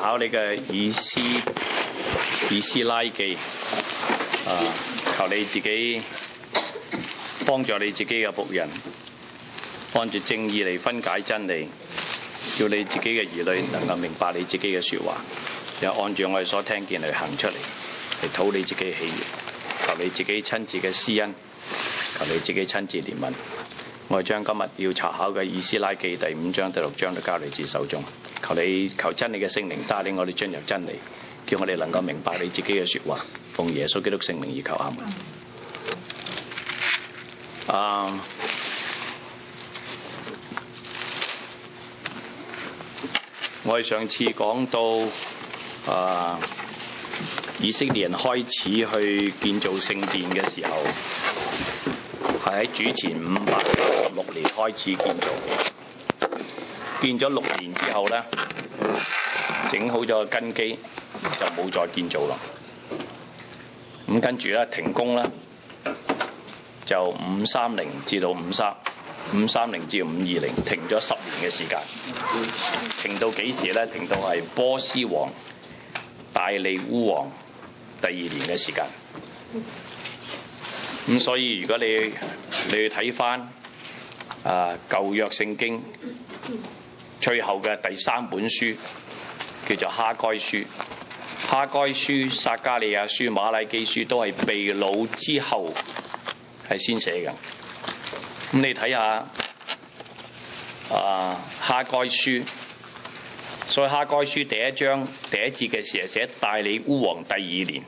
考你嘅以斯拉記求你自己幫助你自己嘅僕人，按住正義嚟分解真理，叫你自己嘅兒女能夠明白你自己嘅說話，又按住我哋所聽見嚟行出嚟，嚟討你自己嘅喜悅。求你自己親自嘅施恩，求你自己親自憐憫。我將今日要查考嘅以斯拉記第5章第6章都交你自手中。求真理嘅聖靈帶領我哋進入真理，叫我哋能夠明白你自己嘅說話。奉耶穌基督聖名而求，阿門。我哋上次講到以色列人開始去建造聖殿嘅時候，係喺主前566年開始建造，建咗6年之後呢，整好咗個根基，就冇再建造啦。咁跟住咧停工啦，就530至到530至520，停咗10年嘅時間。停到幾時呢？停到係波斯王大利烏王第2年嘅時間。咁所以如果你去睇翻舊約聖經最後嘅第3本書叫做哈該書，哈該書、撒迦利亞書、馬拉基書都係被擄之後係先寫嘅。咁你睇下哈該書，所以哈該書第1章第1節嘅時候寫大利烏王第2年，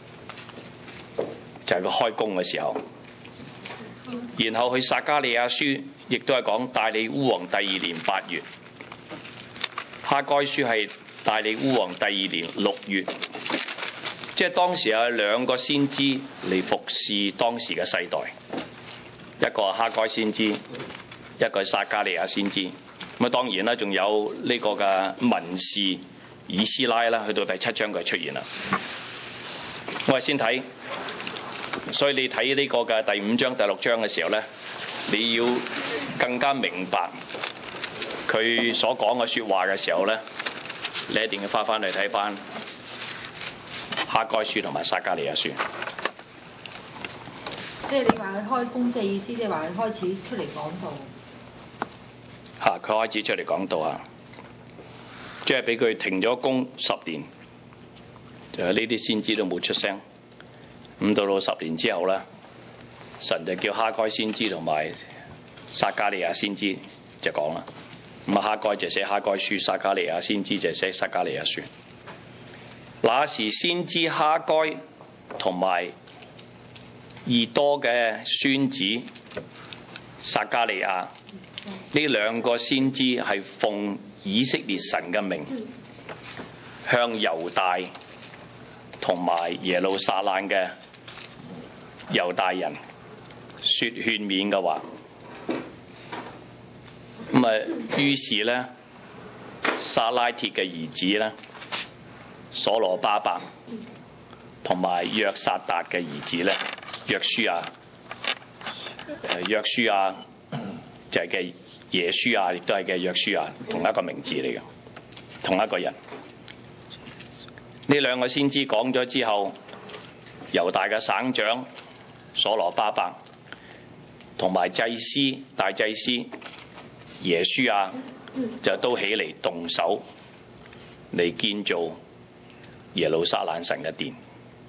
就係佢開工嘅時候。然後去撒迦利亞書亦都係講大利烏王第2年8月，哈該書係大利烏王第2年6月，即係當時有2個先知嚟服侍當時嘅世代，一個係哈該先知，一個係撒迦利亞先知。咁當然啦，仲有呢個嘅文士以斯拉啦，去到第7章佢出現啦。我哋先睇，所以你睇呢個嘅第5章第6章嘅時候呢，你要更加明白佢所講嘅說話嘅時候呢，你一定要翻嚟睇翻哈該書同埋撒迦利亞書。 即係你話佢開工，即係意思即係話佢開始出嚟講道。 佢開始出嚟講道啊，即係俾佢停咗工10年，就係呢啲先知都冇出聲。咁到10年之後呢，神就叫哈該先知同埋撒迦利亞先知就講啦。咁哈該就寫哈該書，撒迦利亞先知就寫撒迦利亞書。那時先知哈該同埋以多嘅孫子撒迦利亞，呢2個先知係奉以色列神嘅名，向猶大同埋耶路撒冷嘅猶大人說勸勉嘅話。於是呢，撒拉鐵嘅兒子呢，所羅巴伯同埋約撒達嘅兒子呢，約書亞就係嘅耶書亞，亦都係嘅約書亞，同一個名字嚟嘅，同一個人。呢2個先知講咗之後，猶大嘅省長所羅巴伯同埋祭司大祭司耶書亞就都起嚟動手嚟建造耶路撒冷神嘅殿。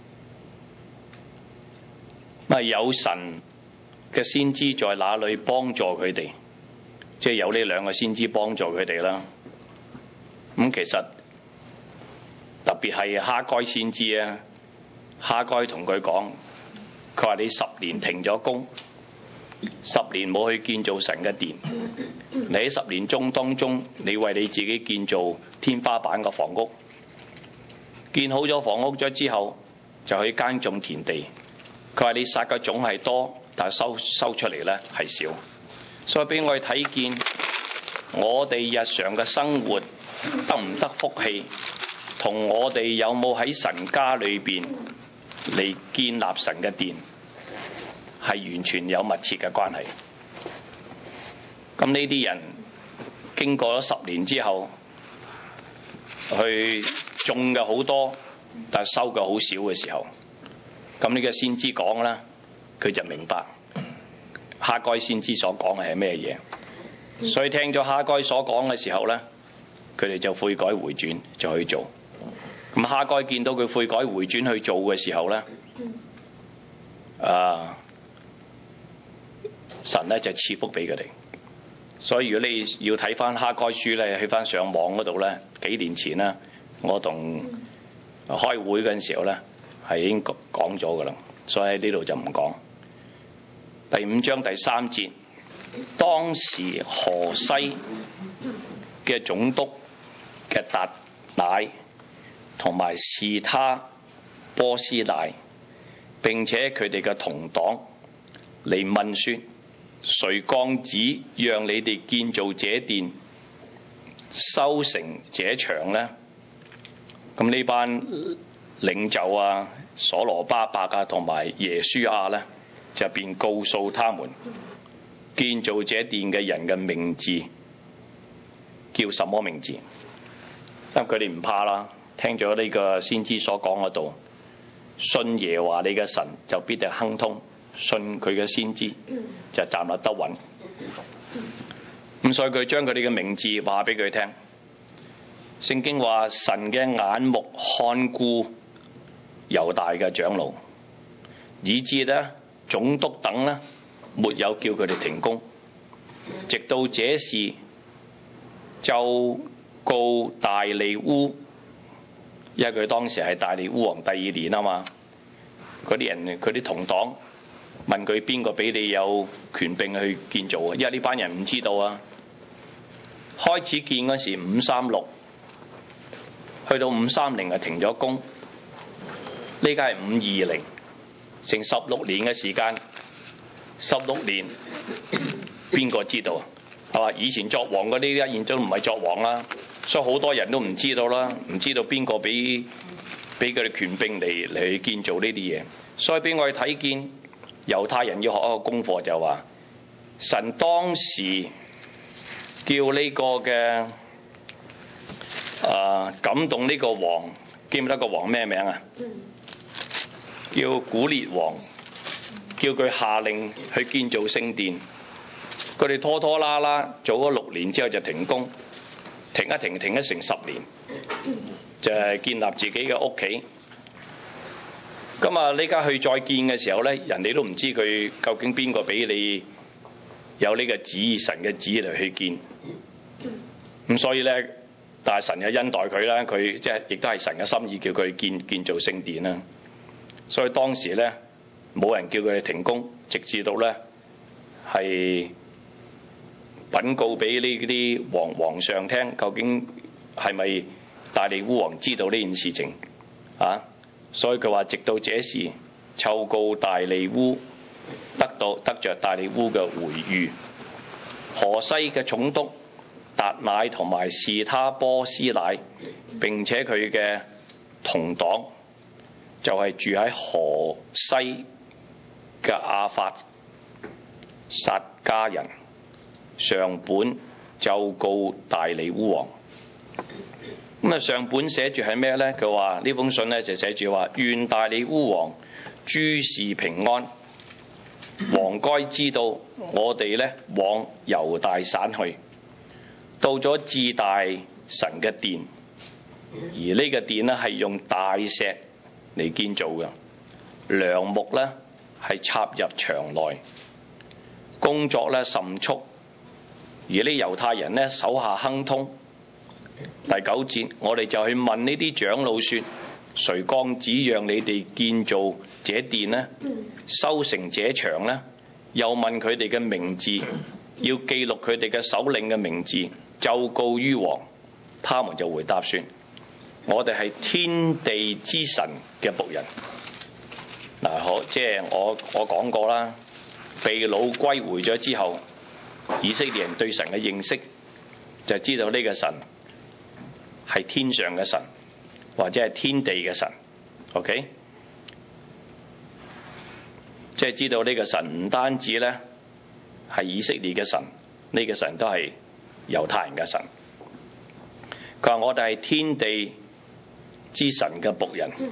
有神嘅先知在那裏幫助佢哋，即係有呢2個先知幫助佢哋啦。咁其實特別係哈該先知啊，哈該同佢講，佢話你10年停咗工，10年冇去建造神嘅殿，你喺10年當中，你為你自己建造天花板嘅房屋，建好咗房屋咗之後，就去耕種田地。佢話你撒嘅種係多，但係收出嚟呢係少，所以俾我哋睇見我哋日常嘅生活得唔得福氣，同我哋有冇喺神家裏邊嚟建立神嘅殿係完全有密切嘅關係。咁呢啲人經過咗10年之後， 去種嘅好多，但係收嘅好少嘅時候，咁呢個先知講啦，佢就明白哈該先知所講嘅係咩嘢，所以聽咗哈該所講嘅時候咧，佢哋就悔改回轉就去做。咁哈該見到佢悔改回轉去做嘅時候咧，神咧就賜福俾佢哋。所以如果你要睇翻哈該書咧，去翻上網嗰度咧，幾年前啦，我同開會嗰陣時候咧，係已經講咗噶啦，所以喺呢度就唔講。第5章第3節，當時河西嘅總督嘅達乃同埋士他波斯乃，並且佢哋嘅同黨嚟問說：誰降旨讓你哋建造這殿、修成這牆呢？咁呢班領袖啊，所羅巴伯啊，同埋耶書亞呢，就便告訴他們建造這殿嘅人嘅名字叫什麼名字。因為佢哋唔怕啦，聽咗呢個先知所講嗰度，信耶和華你嘅神就必定亨通。信佢嘅先知就站立得穩，咁所以佢將佢哋嘅名字話俾佢聽。聖經話神嘅眼目看顧猶大嘅長老，以致咧總督等咧沒有叫佢哋停工，直到這事奏告大利烏，因為佢當時係大利烏王第2年啊嘛，嗰啲人佢啲同黨問佢邊個俾你有權柄去建造啊？因為呢班人唔知道啊。開始建嗰時536，去到530就停咗工。呢家係520，成16年嘅時間。16年邊個知道啊？係嘛？以前作王嗰啲現在都唔係作王啦，所以好多人都唔知道啦，唔知道邊個俾佢哋權柄嚟去建造呢啲嘢。所以俾我哋睇見。猶太人要學一個功課，就話神當時叫呢個嘅感動呢個王，記唔記得個王咩名啊？叫古列王，叫佢下令去建造聖殿。佢哋拖拖拉拉做咗6年之後就停工，停一停停咗成10年，就係建立自己嘅屋企。咁啊！呢家去再建嘅時候咧，人哋都唔知佢究竟邊個俾你有呢個旨意，神嘅旨意嚟去建。咁所以咧，但係神又恩待佢啦，佢即係亦都係神嘅心意，叫佢建造聖殿啦。所以當時咧，冇人叫佢哋停工，直至到咧係稟告俾呢啲皇上聽，究竟係咪大利烏王知道呢件事情啊？所以佢話，直到這時奏告大利烏，得着大利烏嘅回諭。河西嘅總督達乃同埋士他波斯乃，並且佢嘅同黨就係住喺河西嘅亞法撒家人，上本奏告大利烏王。咁啊，上本寫住係咩咧？佢話呢封信咧就寫住話：願大利烏王諸事平安。王該知道我哋咧往猶大省去，到咗至大神嘅殿，而呢個殿咧係用大石嚟建造嘅，梁木咧係插入牆內，工作咧甚速，而呢猶太人咧手下亨通。第9節，我哋就去問呢啲長老說：誰降旨讓你哋建造這殿呢？修成這牆呢？又問佢哋嘅名字，要記錄佢哋嘅首領嘅名字，奏告於王。他們就回答說：我哋係天地之神嘅僕人。嗱，好，即係我講過啦，被擄歸回咗之後，以色列人對神嘅認識就知道呢個神係天上嘅神，或者係天地嘅神 ，OK？ 即係知道呢個神唔單止咧係以色列嘅神，呢個神都係猶太人嘅神。 佢話我哋係天地之神嘅僕人，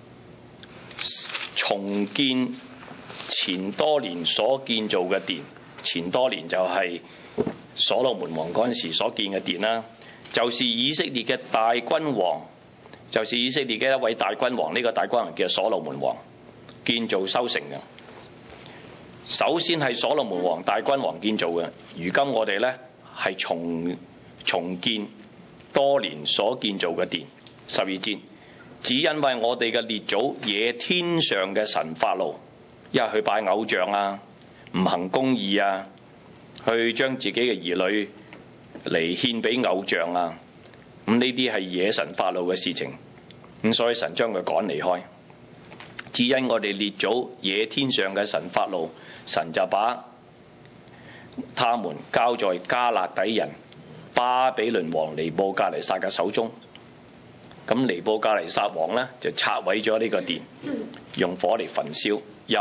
重建前多年所建造嘅殿。前多年就係所羅門王嗰陣時所建嘅殿啦，就是以色列嘅大君王，就是以色列嘅一位大君王，呢個大君王叫所羅門王建造修成嘅。首先係所羅門王大君王建造嘅，如今我哋呢係重建多年所建造嘅殿。12節，只因為我哋嘅列祖惹天上嘅神發怒，一係去拜偶像啊，唔行公義啊，去將自己嘅兒女嚟獻俾偶像啊，咁呢啲係惹神發怒嘅事情，咁所以神將佢趕離開。只因我哋列祖惹天上嘅神發怒，神就把他們交在迦勒底人巴比倫王尼布甲尼撒嘅手中。咁尼布甲尼撒王呢，就拆毀咗呢個殿，用火嚟焚燒，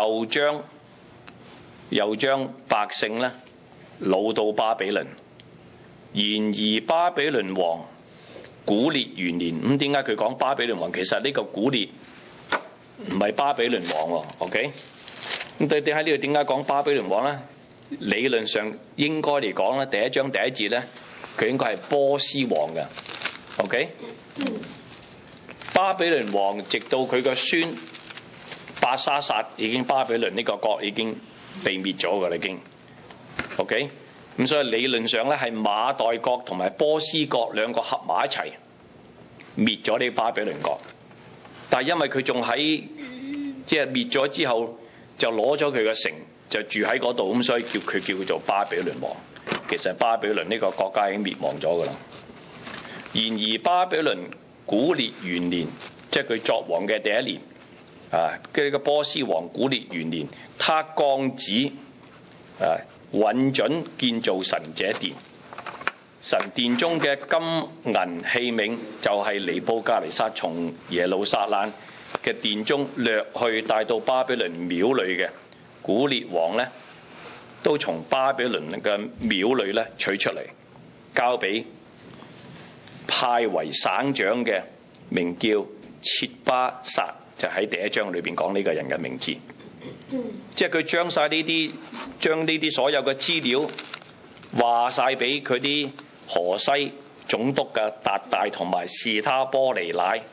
又將百姓呢擄到巴比倫。然而巴比倫王古列元年，咁點解佢講巴比倫王？其實呢個古列唔係巴比倫王喎。OK， 咁對喺呢度點解講巴比倫王呢？理論上應該嚟講咧，第一章第一節呢，佢應該係波斯王嘅。OK， 巴比倫王直到佢個孫伯沙撒，已經巴比倫呢個國已經被滅咗㗎啦，已經。OK， 咁所以理論上咧係馬代國同埋波斯國兩個合埋一齊滅咗呢個巴比倫國，但係因為佢仲喺即係滅咗之後就攞咗佢個城就住喺嗰度，咁所以叫佢做巴比倫王。其實巴比倫呢個國家已經滅亡咗㗎啦。然而巴比倫古列元年，即係佢作王嘅第一年啊，跟住個波斯王古列元年，他降旨允准建造神這殿。神殿中嘅金銀器皿就係尼布甲尼撒從耶路撒冷嘅殿中掠去帶到巴比倫廟裏嘅。古列王呢都從巴比倫嘅廟裏呢取出嚟，交俾派為省長嘅，名叫切巴撒，就喺第一章裏邊講呢個人嘅名字。即係佢將呢啲所有嘅資料話晒俾佢啲河西總督嘅達大同埋士他波斯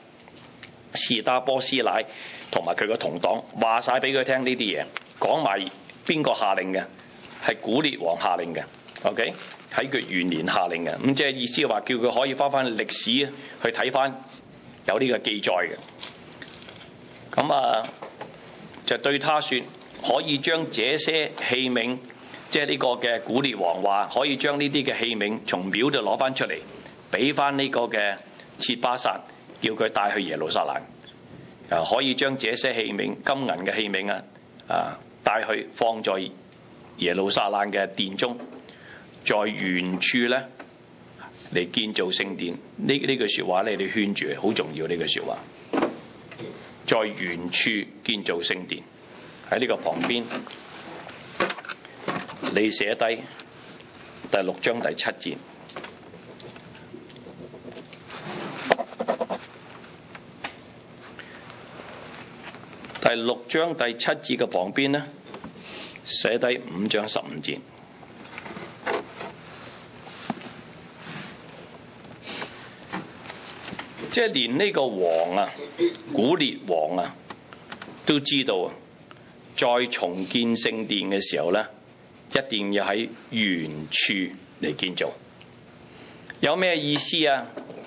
乃同埋佢個同黨，話晒俾佢聽呢啲嘢，講埋邊個下令嘅，係古列王下令嘅。OK， 喺佢元年下令嘅，咁即係意思話叫佢可以翻歷史去睇翻有呢個記載嘅。咁就對他說，可以將這些器皿，即係呢個嘅古列王話可以將呢啲嘅器皿從廟度攞翻出嚟，俾翻呢個嘅切巴撒，叫佢帶去耶路撒冷。可以將這些器皿金銀嘅器皿帶去放在耶路撒冷嘅殿中，在原處咧嚟建造聖殿。呢句説話你哋圈住，好重要呢句説話。在原處建造聖殿，喺呢個旁邊，你寫低第6章第7節。第6章第7節嘅旁邊呢，寫低5章15節。即係連呢個王古列王都知道，再重建聖殿嘅時候呢，一定要喺原處嚟建造。有咩意思啊？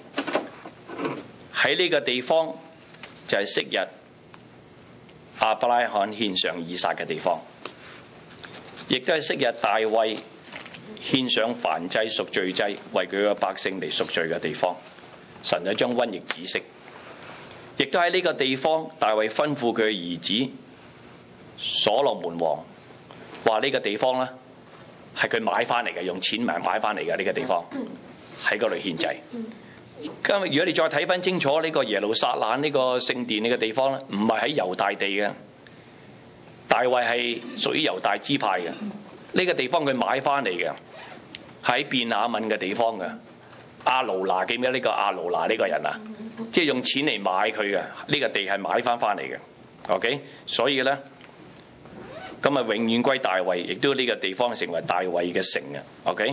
喺呢個地方就係昔日亞伯拉罕獻上以撒嘅地方，亦都係昔日大衛獻上燔祭贖罪祭，為佢嘅百姓嚟贖罪嘅地方。神就將瘟疫止息，亦都喺呢個地方，大衛吩咐佢嘅兒子所羅門王話呢個地方呢係佢買翻嚟嘅，用錢買翻嚟嘅。呢個地方喺嗰度獻祭。咁如果你再睇翻清楚呢個耶路撒冷呢個聖殿呢個地方呢，唔係喺猶大地嘅，大衛係屬於猶大支派嘅。呢個地方佢買翻嚟嘅，喺便雅憫嘅地方嘅。 亞勞拿，記唔記得呢個亞勞拿呢個人啊？即係用錢嚟買佢嘅，呢個地係買翻嚟嘅。OK， 所以咧，咁啊永遠歸大衛，亦都呢個地方成為大衛嘅城嘅。OK，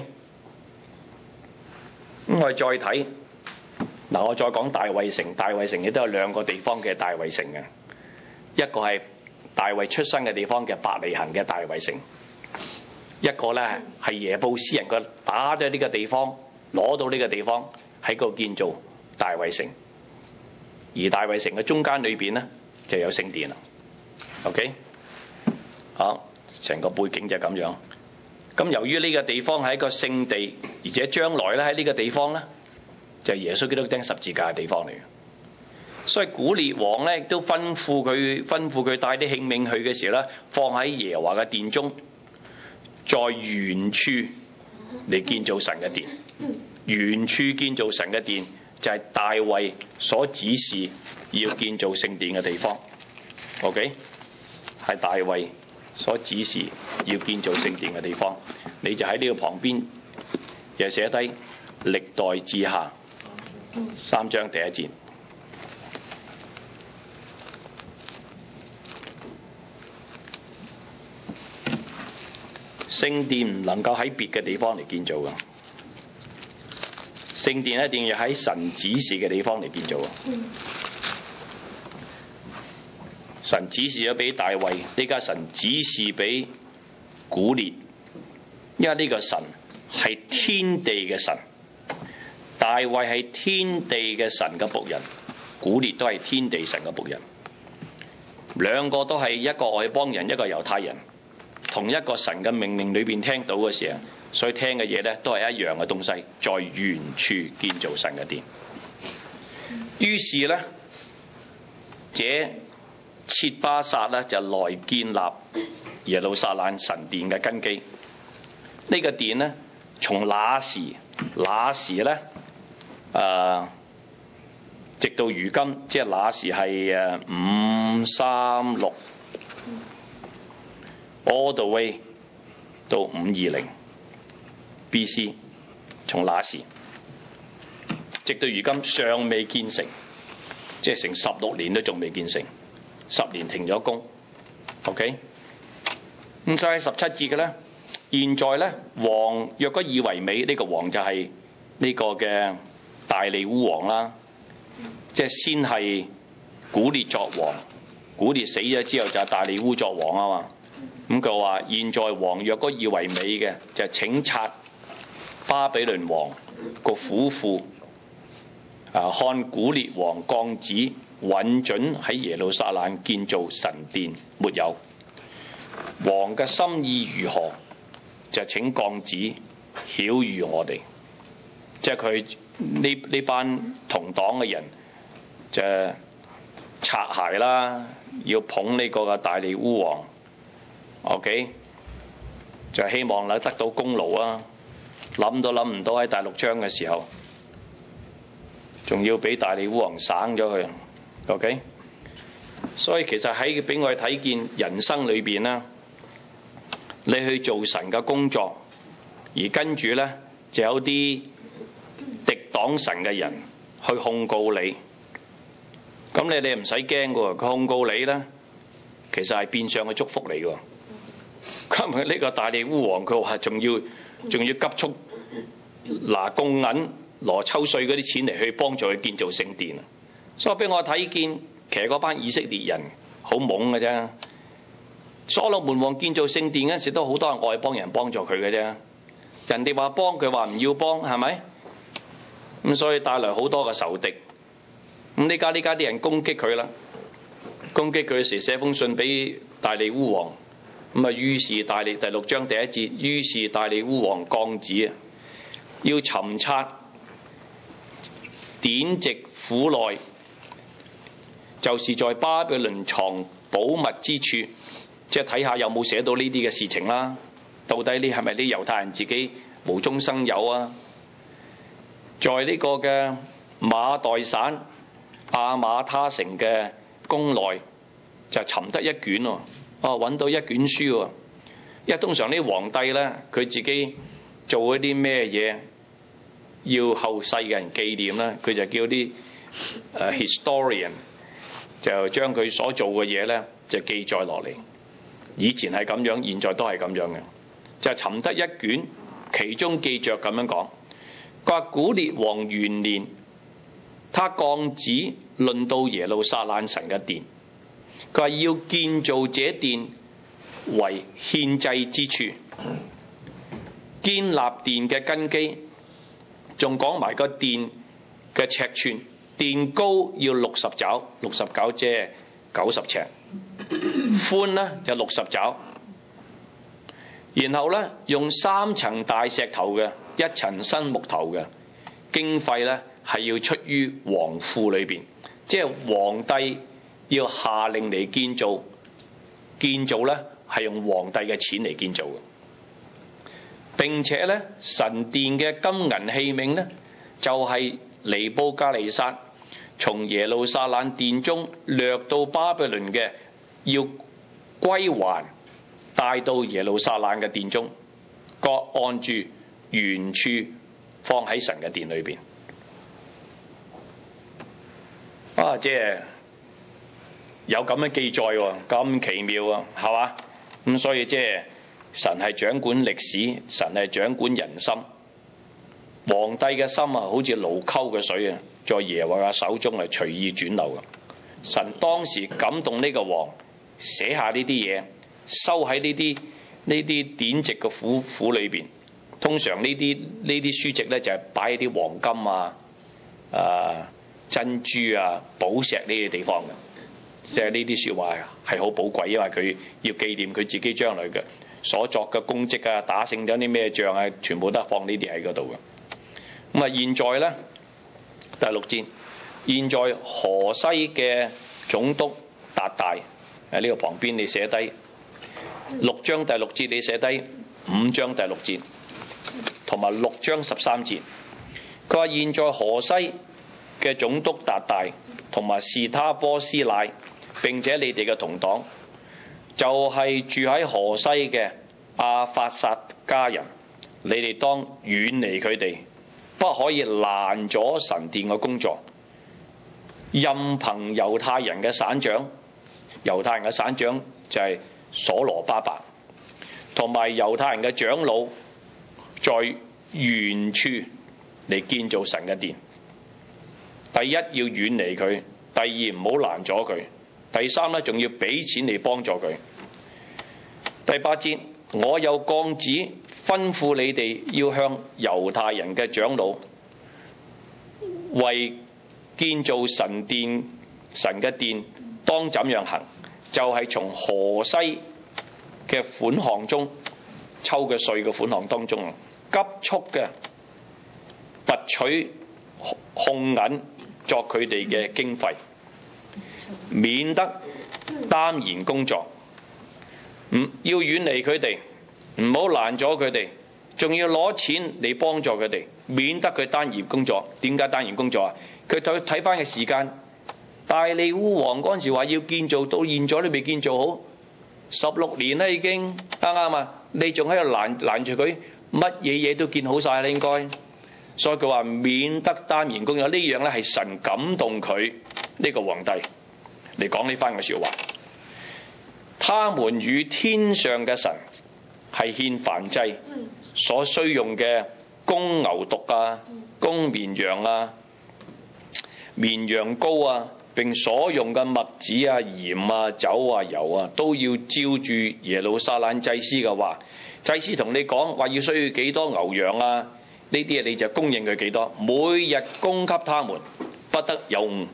咁我哋再睇嗱，我再講大衛城。大衛城亦都有兩個地方嘅大衛城嘅，一個係大衛出生嘅地方嘅伯利恆嘅大衛城，一個咧係耶布斯人佢打咗呢個地方，攞到呢個地方喺嗰度建造大衛城，而大衛城嘅中間裏邊咧就有聖殿啦。OK， 好，成個背景就係咁樣。咁由於呢個地方係一個聖地，而且將來咧喺呢個地方咧就係耶穌基督釘十字架嘅地方嚟嘅，所以古列王咧亦都吩咐佢帶啲器皿去嘅時候咧，放喺耶和華嘅殿中，在原處嚟建造神嘅殿。原處建造神嘅殿就係大衛所指示要建造聖殿嘅地方。OK， 係大衛所指示要建造聖殿嘅地方，你就喺呢個旁邊又寫低歷代志下3章第1節。聖殿唔能夠喺別嘅地方嚟建造㗎，聖殿一定要喺神指示嘅地方嚟建造啊！神指示咗俾大衛，呢家神指示俾古列，因為呢個神係天地嘅神，大衛係天地嘅神嘅僕人，古列都係天地神嘅僕人，兩個都係一個外邦人，一個猶太人，同一個神嘅命令裏邊聽到嘅時候，所以聽嘅嘢咧都係一樣嘅東西，在原處建造神嘅殿。於是咧，這切巴撒咧就來建立耶路撒冷神殿嘅根基。呢個殿咧，從那時咧，直到如今，即係那時係536 all the way 到520 BC， 從那時直到如今尚未建成，即係成16年都仲未建成，10年停咗工。OK， 咁所以17節嘅咧，現在咧王若果以為美，呢個王就係呢個嘅大利烏王啦，即係先係古列作王，古列死咗之後就係大利烏作王啊嘛。咁佢話現在王若果以為美嘅，就請察巴比倫王個府庫，看古列王降旨允准喺耶路撒冷建造神殿沒有，王嘅心意如何，就請降旨曉諭我哋。即係佢呢班同黨嘅人就擦鞋啦，要捧呢個嘅大利烏王。OK， 就希望咧得到功勞啊！諗都諗唔到喺第6章嘅時候，仲要俾大利烏王省咗佢。OK， 所以其實喺俾我哋睇見人生裏邊啦，你去做神嘅工作，而跟住咧就有啲敵擋神嘅人去控告你，咁你唔使驚嘅喎，佢控告你咧，其實係變相嘅祝福嚟嘅。今日呢個大利烏王佢話仲要急速拿貢銀攞抽稅嗰啲錢嚟去幫助佢建造聖殿，所以俾我睇見其實嗰班以色列人好懵嘅啫。所羅門王建造聖殿嗰時都好多人外邦人幫助佢嘅啫，人哋話幫佢話唔要幫，係咪？咁所以帶來好多嘅仇敵。咁呢家啲人攻擊佢啦，攻擊佢時寫封信俾大利烏王。咁啊，於是第6章第1節，於是大利烏王降旨啊，要尋察典籍府內，就是在巴比倫藏寶物之處，即係睇下有冇寫到呢啲嘅事情啦。到底呢係咪啲猶太人自己無中生有啊？在呢個嘅馬代省亞馬他城嘅宮內就尋得一卷喎。揾到一卷書喎，因為通常啲皇帝咧，佢自己做嗰啲咩嘢， 要後世嘅人紀念啦，佢就叫啲historian 就將佢所做嘅嘢咧就記載落嚟。以前係咁樣，現在都係咁樣嘅。就尋得一卷，其中記着咁樣講：佢話古列王元年，他降旨論到耶路撒冷神嘅殿，佢話要建造這殿為獻祭之處，建立殿嘅根基，仲講埋個殿嘅尺寸，殿高要60肘，60肘即係90尺，寬呢就60肘，然後呢，用3層大石頭嘅，1層新木頭嘅，經費呢係要出於王庫裏邊，即係皇帝要下令嚟建造，建造呢係用皇帝嘅錢嚟建造嘅。並且呢，神殿嘅金銀器皿呢，就係尼布甲尼撒從耶路撒冷殿中掠到巴比倫嘅，要歸還帶到耶路撒冷嘅殿中，各按住原處放喺神嘅殿裏邊。即係有咁嘅記載喎，咁奇妙啊，係嘛？咁所以即係神係掌管歷史，神係掌管人心。皇帝嘅心啊，好似盧溝嘅水啊，在耶和華手中係隨意轉流嘅。神當時感動呢個王，寫下呢啲嘢，收喺呢啲典籍嘅府裏邊。通常呢啲書籍咧就係擺喺啲黃金啊、珍珠啊、寶石呢啲地方嘅。即係呢啲説話係好寶貴，因為佢要紀念佢自己將來嘅所作嘅功績啊，打勝咗啲咩仗啊，全部都係放呢啲喺嗰度嘅。咁啊，現在咧第6節，現在河西嘅總督達大喺呢個旁邊，你寫低6章第6節，你寫低5章第6節，同埋6章13節。佢話現在河西嘅總督達大同埋士他波斯乃，並且你哋嘅同黨，就係住喺河西嘅亞法撒家人，你哋當遠離佢哋，不可以攔阻神殿嘅工作。任憑猶太人嘅省長，猶太人嘅省長就係所羅巴伯，同埋猶太人嘅長老，在原處嚟建造神嘅殿。第一要遠離佢，第二唔好攔阻佢，第三咧仲要俾錢嚟幫助佢。第8節，我有降旨吩咐你哋要向猶太人嘅長老，為建造神嘅殿當怎樣行，就係從河西嘅款項中抽嘅稅嘅款項當中，急速嘅拔取控銀作佢哋嘅經費，免得耽延工作。要遠離佢哋，唔好攔阻佢哋，仲要攞錢嚟幫助佢哋，免得佢耽延工作。點解耽延工作啊？佢睇翻嘅時間，大利烏王嗰陣時話要建造，到現在都未建造好，16年啦已經，啱啱啊？你仲喺度攔住佢，乜嘢嘢都建好晒啦應該。所以佢話免得耽延工作，呢樣咧係神感動佢呢個皇帝嚟講呢番嘅説話。他們與天上嘅神係獻燔祭所需用嘅公牛犢啊、公綿羊啊、綿羊羔啊，並所用嘅麥子啊、鹽啊、酒啊、油啊，都要照住耶路撒冷祭司嘅話。祭司同你講話要需要幾多牛羊啊，呢啲嘢你就供應佢幾多，每日供給他們，不得有誤。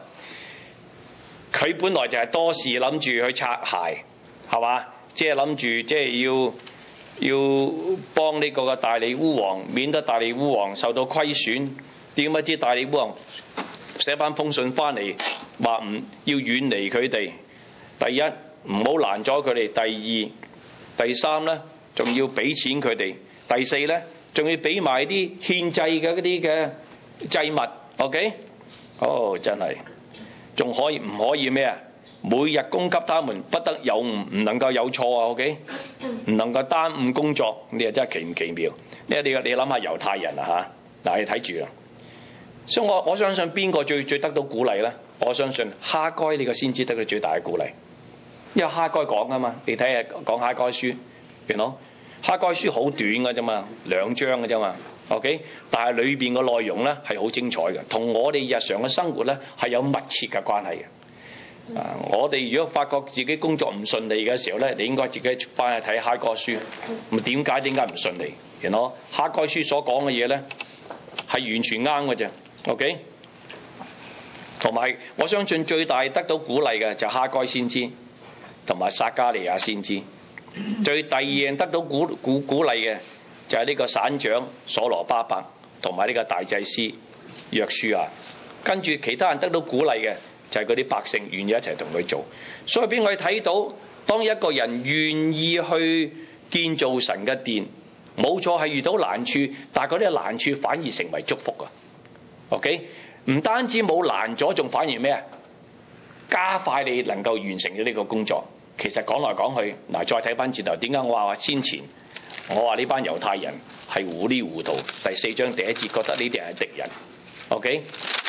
佢本來就係多事諗住去擦鞋，係嘛？即係諗住即係要幫呢個嘅大利烏王，免得大利烏王受到虧損。點不知大利烏王寫翻封信翻嚟，話唔要遠離佢哋。第一唔好攔阻佢哋，第二、第三咧仲要俾錢佢哋，第四咧仲要俾埋啲獻祭嘅嗰啲嘅祭物。OK， 真係仲可以唔可以咩啊？每日供給他們，不得有誤，唔能夠有錯啊 ！OK， 唔能夠耽誤工作，呢個真係奇唔奇妙？你諗下猶太人啊嗱，你睇住啦。所以我相信邊個最得到鼓勵咧？我相信哈該呢個先知得到最大嘅鼓勵，因為哈該講啊嘛。你睇下講哈該書，原來哈該書好短嘅啫嘛，2章嘅啫嘛。OK， 但係裏邊嘅內容咧係好精彩嘅，同我哋日常嘅生活咧係有密切嘅關係嘅。我哋如果發覺自己工作唔順利嘅時候咧，你應該自己翻去睇哈該書。咁點解唔順利？原來哈該書所講嘅嘢咧係完全啱嘅啫。OK， 同埋我相信最大得到鼓勵嘅就係哈該先知同埋撒迦利亞先知。最第二樣得到鼓勵嘅就係呢個省長所羅巴伯同埋呢個大祭司約書亞。跟住其他人得到鼓勵嘅就係嗰啲百姓願意一齊同佢做。所以俾我哋睇到，當一個人願意去建造神嘅殿，冇錯係遇到難處，但係嗰啲難處反而成為祝福啊。OK， 唔單止冇難咗，仲反而咩啊？加快你能夠完成咗呢個工作。其實講來講去，嗱，再睇翻轉頭，點解我話先前我話呢班猶太人係糊裡糊塗？第4章第1節覺得呢啲人係敵人。OK，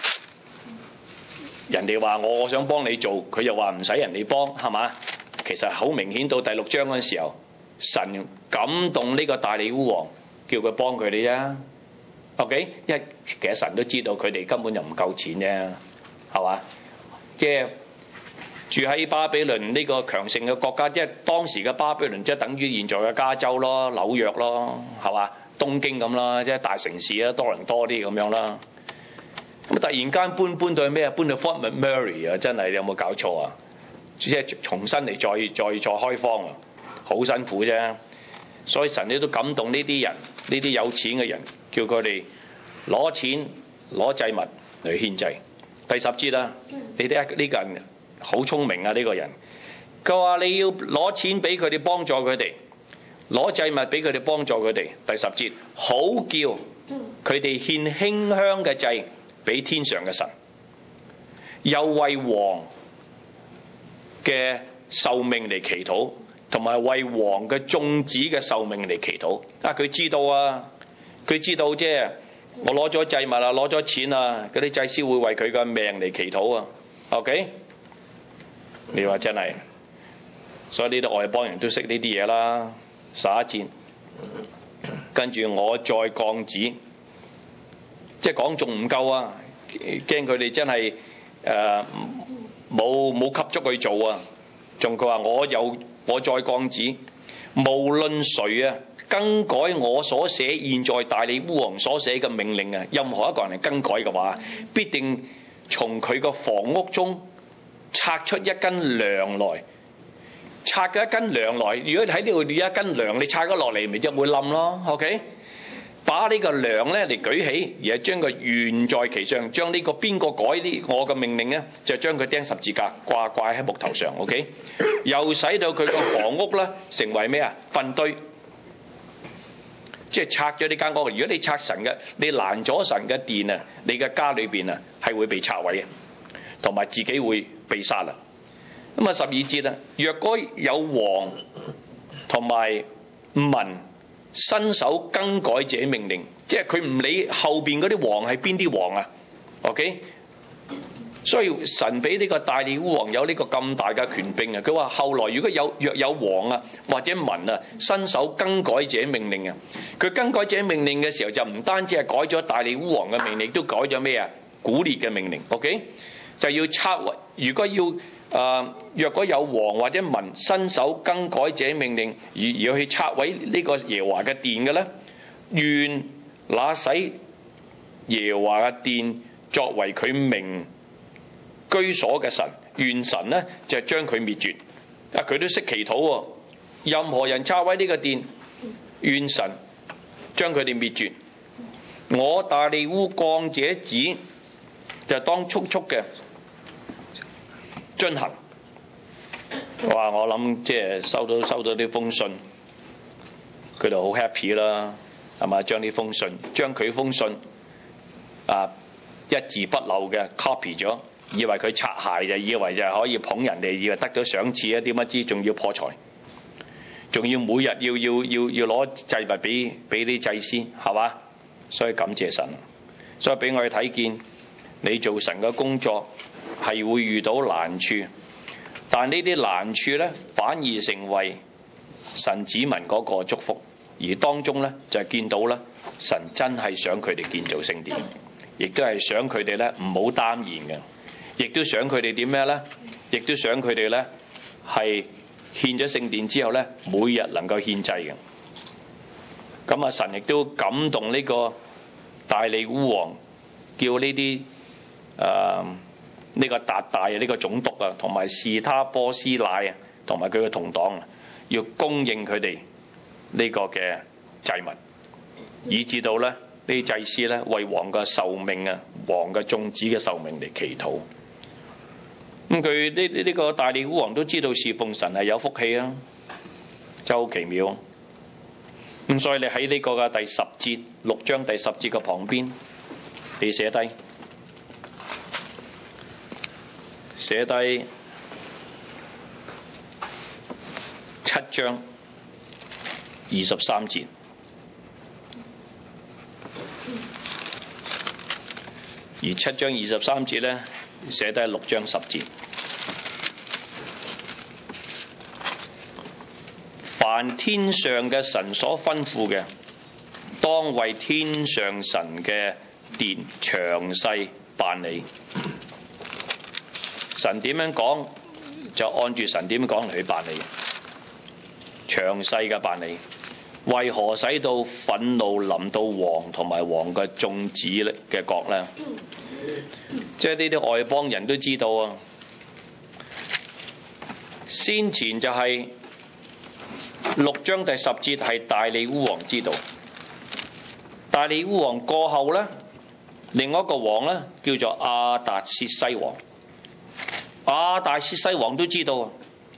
人哋話我想幫你做，佢又話唔使人哋幫，係嘛？其實好明顯到第6章嗰陣時候，神感動呢個大利烏王，叫佢幫佢哋啫。OK， 因為其實神都知道佢哋根本就唔夠錢啫，係嘛？即係住喺巴比倫呢個強盛嘅國家，即係當時嘅巴比倫，即係等於現在嘅加州咯、紐約咯，係嘛？東京咁啦，即係大城市啦，多倫多啲咁樣啦。咁突然間搬到去咩啊？搬到 Fort McMurray 啊！真係你有冇搞錯啊？即係重新嚟再開荒啊！好辛苦啫。所以神你都感動呢啲人，呢啲有錢嘅人，叫佢哋攞錢攞祭物嚟獻祭。第10節啦，你睇下呢個人好聰明啊！呢個人佢話你要攞錢俾佢哋幫助佢哋，攞祭物俾佢哋幫助佢哋。第10節，好叫佢哋獻馨香嘅祭俾天上嘅神，又為王嘅壽命嚟祈禱，同埋為王嘅眾子嘅壽命嚟祈禱。佢知道啊，佢知道即係我攞咗祭物啊，攞咗錢啊，嗰啲祭司會為佢嘅命嚟祈禱啊。OK， 你話真係，所以呢啲外邦人都識呢啲嘢啦。11節，跟住我再降旨，即係講仲唔夠啊，驚佢哋真係冇吸足去做啊。仲佢話我再降旨，無論誰啊更改我所寫現在大利烏王所寫嘅命令啊，任何一個人嚟更改嘅話，必定從佢個房屋中拆出一斤糧來。拆咗一斤糧來，如果喺呢度一斤糧你拆咗落嚟，咪就會冧咯。OK， 把呢個糧咧嚟舉起，而係將佢懸在其上，將呢個邊個改啲我嘅命令咧，就將佢釘十字架掛喺木頭上。OK， 又使到佢個房屋咧成為咩啊？糞堆，即係拆咗呢間屋。如果你拆神嘅，你攔咗神嘅殿啊，你嘅家裏邊啊係會被拆毀嘅，同埋自己會被殺啦。咁啊12節啊，若果有王同埋民伸手更改這命令，即係佢唔理後邊嗰啲王係邊啲王啊。OK， 所以神俾呢個大利烏王有呢個咁大嘅權柄啊。佢話後來如果若有王啊或者民啊伸手更改這命令啊，佢更改這命令嘅時候就唔單止係改咗大利烏王嘅命令，都改咗咩啊？古列嘅命令。OK， 就要拆毀。如果要若果有王或者民伸手更改這命令，而要去拆毀呢個耶和華嘅殿嘅咧，願那使耶和華嘅殿作為佢名居所嘅神，願神呢就將佢滅絕。佢都識祈禱喎，任何人拆毀呢個殿，願神將佢哋滅絕。我大利烏降這旨，就當速速嘅進行。哇！我諗即係收到呢封信，佢哋好 happy 啦，係嘛？將佢封信一字不漏嘅 copy 咗，以為佢擦鞋就以為就係可以捧人哋，以為得咗賞賜啊？點不知仲要破財，仲要每日要攞祭物俾啲祭司，係嘛？ 所以感謝神，所以俾我哋睇見你做神嘅工作係會遇到難處，但呢啲難處呢，反而成為神子民嗰個祝福，而當中呢，就係見到呢，神真係想佢哋建造聖殿，亦都係想佢哋呢唔好耽延嘅，亦都想佢哋點咩呢？亦都想佢哋呢係獻咗聖殿之後呢，每日能夠獻祭嘅。咁啊，神亦都感動呢個大利烏王，叫呢啲呢個達大呢個總督啊，同埋士他波斯乃啊，同埋佢嘅同黨啊，要供應佢哋呢個嘅祭物，以至到咧呢啲祭司咧為王嘅壽命啊，王嘅眾子嘅壽命嚟祈禱。咁佢呢個大利烏王都知道侍奉神係有福氣啊，真係好奇妙。咁所以你喺呢個嘅第10節6章第10節嘅旁邊，你寫低7章23節，而7章23節呢，寫低6章10節。凡天上嘅神所吩咐嘅，當為天上神嘅殿詳細辦理。神點樣講，就按住神點樣講嚟去辦理，詳細嘅辦理。為何使到憤怒臨到王同埋王嘅眾子嘅國呢？即係呢啲外邦人都知道啊。先前就係6章第10節係大利烏王知道，大利烏王過後呢，另外一個王呢，叫做亞達薛西王。亞達薛西王都知道，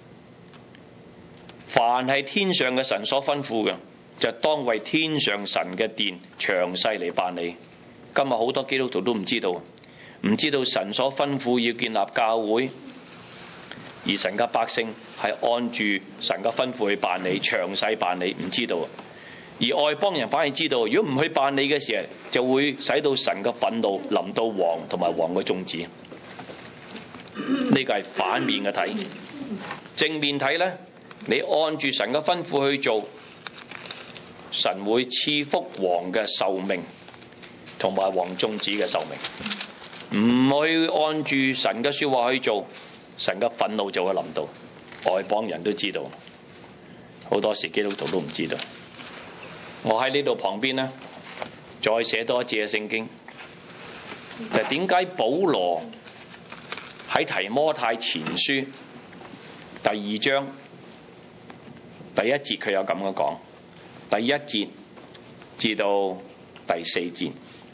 凡係天上嘅神所吩咐嘅，就當為天上神嘅殿詳細嚟辦理。今日好多基督徒都唔知道，唔知道神所吩咐要建立教會，而神嘅百姓係按住神嘅吩咐去辦理，詳細辦理，唔知道。而外邦人反而知道，如果唔去辦理嘅時候，就會使到神嘅憤怒臨到王同埋王嘅眾子。呢個係反面嘅睇，正面睇呢，你按住神嘅吩咐去做，神會賜福王嘅壽命同埋王眾子嘅壽命。唔去按住神嘅說話去做，神嘅憤怒就會臨到。外邦人都知道，好多時基督徒都唔知道。我喺呢度旁邊呢，再寫多一節嘅聖經。就點解保羅喺提摩太前書第2章第1節佢有咁樣講，第1節至到第4節。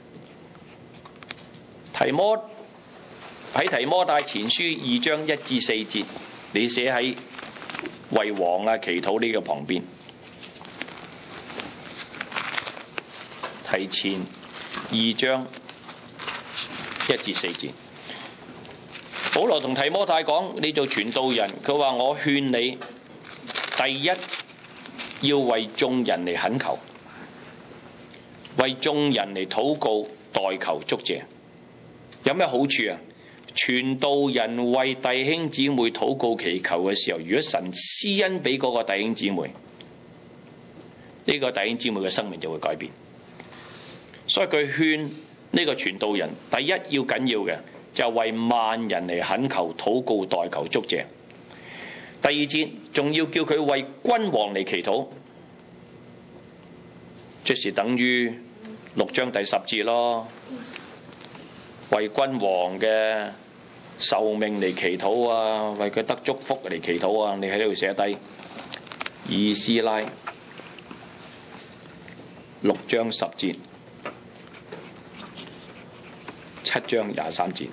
喺提摩太前書2章1至4節，你寫喺為王啊祈禱呢個旁邊。提前2章1至4節，保羅同提摩太講：你做傳道人，佢話我勸你，第一要為眾人嚟懇求，為眾人嚟禱告、代求、祝謝。有咩好處啊？傳道人為弟兄姊妹禱告祈求嘅時候，如果神施恩俾嗰個弟兄姊妹，呢個弟兄姊妹嘅生命就會改變。所以佢勸呢個傳道人，第一要緊要嘅就係為萬人嚟懇求、禱告、代求、祝謝。第2節仲要叫佢為君王嚟祈禱，即是等於6章第10節咯，為君王嘅壽命嚟祈禱啊，為佢得祝福嚟祈禱啊。你喺呢度寫低以斯拉6章10節。7章23節，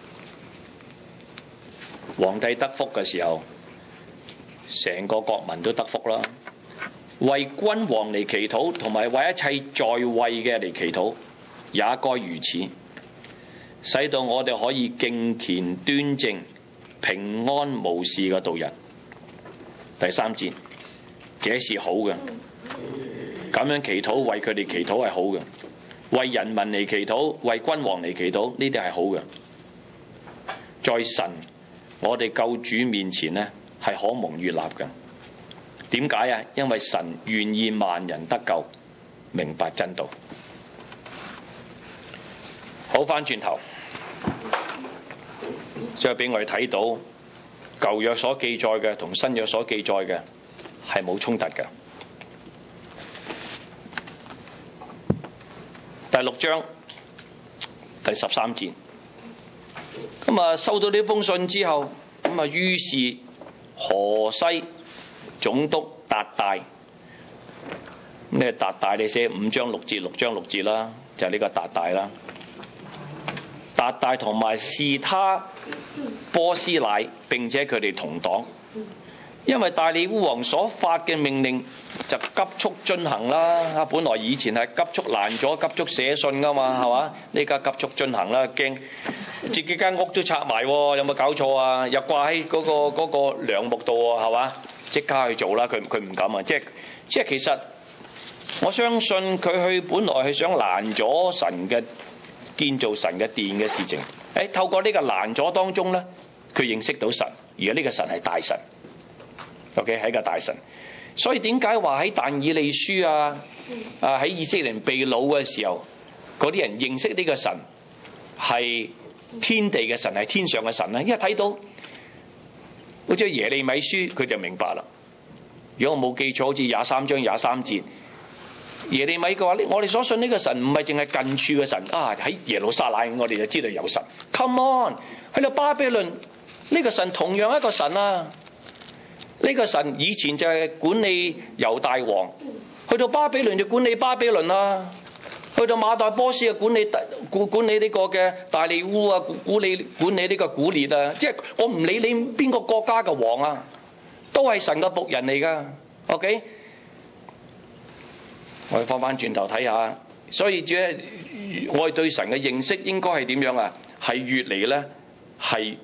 皇帝得福嘅時候，成個國民都得福啦。為君王嚟祈禱，同埋為一切在位嘅嚟祈禱，也該如此，使到我哋可以敬虔端正、平安無事嘅度日。第3節，這是好嘅，咁樣祈禱為佢哋祈禱係好嘅。 為人民嚟祈禱，為君王嚟祈禱，呢啲係好嘅。在神我哋救主面前呢，係可蒙悅納嘅。點解啊？因為神願意萬人得救，明白真道。好，翻轉頭，再俾我哋睇到舊約所記載嘅同新約所記載嘅係冇衝突嘅。第6章第13節，咁啊收到呢封信之後，咁啊於是河西總督達大，咩達大？你寫5章6節，6章6節啦，就係呢個達大啦。達大同埋士他波斯乃，並且佢哋同黨，因為大利烏王所發嘅命令就急速進行啦。本來以前係急速攔咗，急速寫信噶嘛，係嘛？呢家急速進行啦，驚自己間屋都拆埋，有冇搞錯啊？又掛喺嗰個樑木度喎，係嘛？即刻去做啦！佢唔敢啊！即係其實我相信佢去本來係想攔咗神嘅建造神嘅殿嘅事情。透過呢個攔咗當中咧，佢認識到神，而家呢個神係大神。OK， 係一個大神。所以點解話喺但以理書喺以色列人被擄嘅時候，嗰啲人認識呢個神係天地嘅神，係天上嘅神咧？因為睇到好似耶利米書，佢就明白啦。如果我冇記錯，好似23章23節，耶利米嘅話，我哋所信呢個神唔係淨係近處嘅神啊！喺耶路撒冷，我哋就知道有神。Come on， 喺度巴比倫呢個神同樣一個神啊！呢個神以前就係管理猶大王，去到巴比倫就管理巴比倫啦，去到馬代波斯就管理呢個嘅大利烏啊，管理呢個古列啊，即係我唔理你邊個國家嘅王啊，都係神嘅僕人嚟噶。OK， 我哋翻翻轉頭睇下，所以主要我哋對神嘅認識應該係點樣啊？係越嚟咧係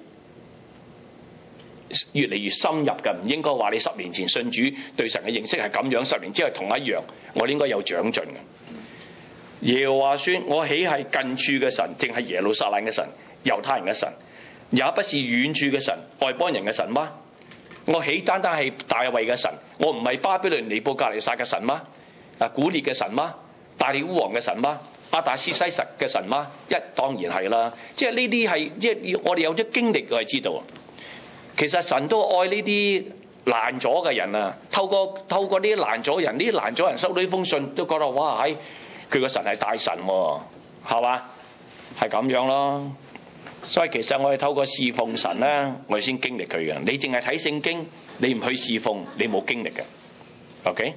越嚟越深入嘅，唔應該話你10年前信主對神嘅認識係咁樣，10年之後同一樣，我哋應該有長進嘅。耶和華說：我豈係近處嘅神，淨係耶路撒冷嘅神、猶太人嘅神，也不是遠處嘅神、外邦人嘅神嗎？我豈單單係大衛嘅神，我唔係巴比倫尼布甲尼撒嘅神嗎？古列嘅神嗎？大利烏王嘅神嗎？亞達斯西實嘅神嗎？當然係啦，即係呢啲係即係我哋有咗經歷，我係知道。其實神都愛呢啲攔咗嘅人啊！透過呢啲攔咗人，呢啲攔咗人收到呢封信，都覺得哇！佢個神係大神喎，係嘛？係咁樣咯。所以其實我哋透過侍奉神咧，我哋先經歷佢嘅。你淨係睇聖經，你唔去侍奉，你冇經歷嘅。OK，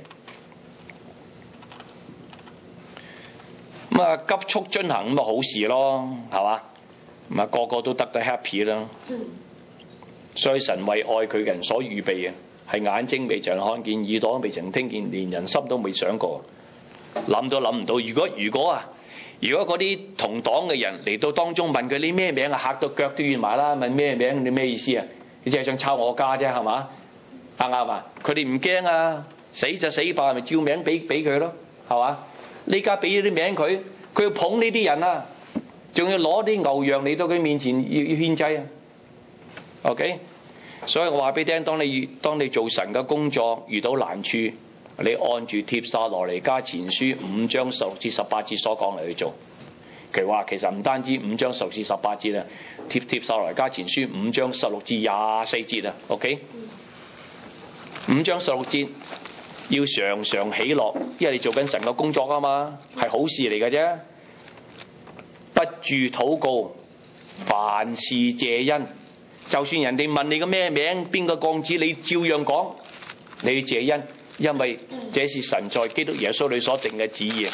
咁啊急速進行咁啊好事咯，係嘛？咁啊個個都得到 happy 啦。所以神為愛佢嘅人所預備嘅，係眼睛未曾看見，耳朵未曾聽見，連人心都未想過，諗都諗唔到。如果嗰啲同黨嘅人嚟到當中問佢你咩名啊，嚇到腳都軟埋啦！問咩名？你咩意思啊？你淨係想抄我家啫，係嘛？啱啊？佢哋唔驚啊，死就死吧，咪照名俾佢咯，係嘛？呢家俾咗啲名佢要捧呢啲人啊，仲要攞啲牛羊嚟到佢面前要獻祭啊！OK， 所以我話俾你聽，當你做神嘅工作遇到難處，你按住帖撒羅尼迦前書5章16至18節所講嚟去做。其實唔單止5章16至18節啊，帖撒羅尼迦前書5章16至24節啊。OK， 5章16節要常常喜樂，因為你做緊神嘅工作啊嘛，係好事嚟嘅啫。不住禱告，凡事謝恩。就算人哋問你個咩名，邊個降子，你照樣講，你要謝恩，因為這是神在基督耶穌裏所定嘅旨意。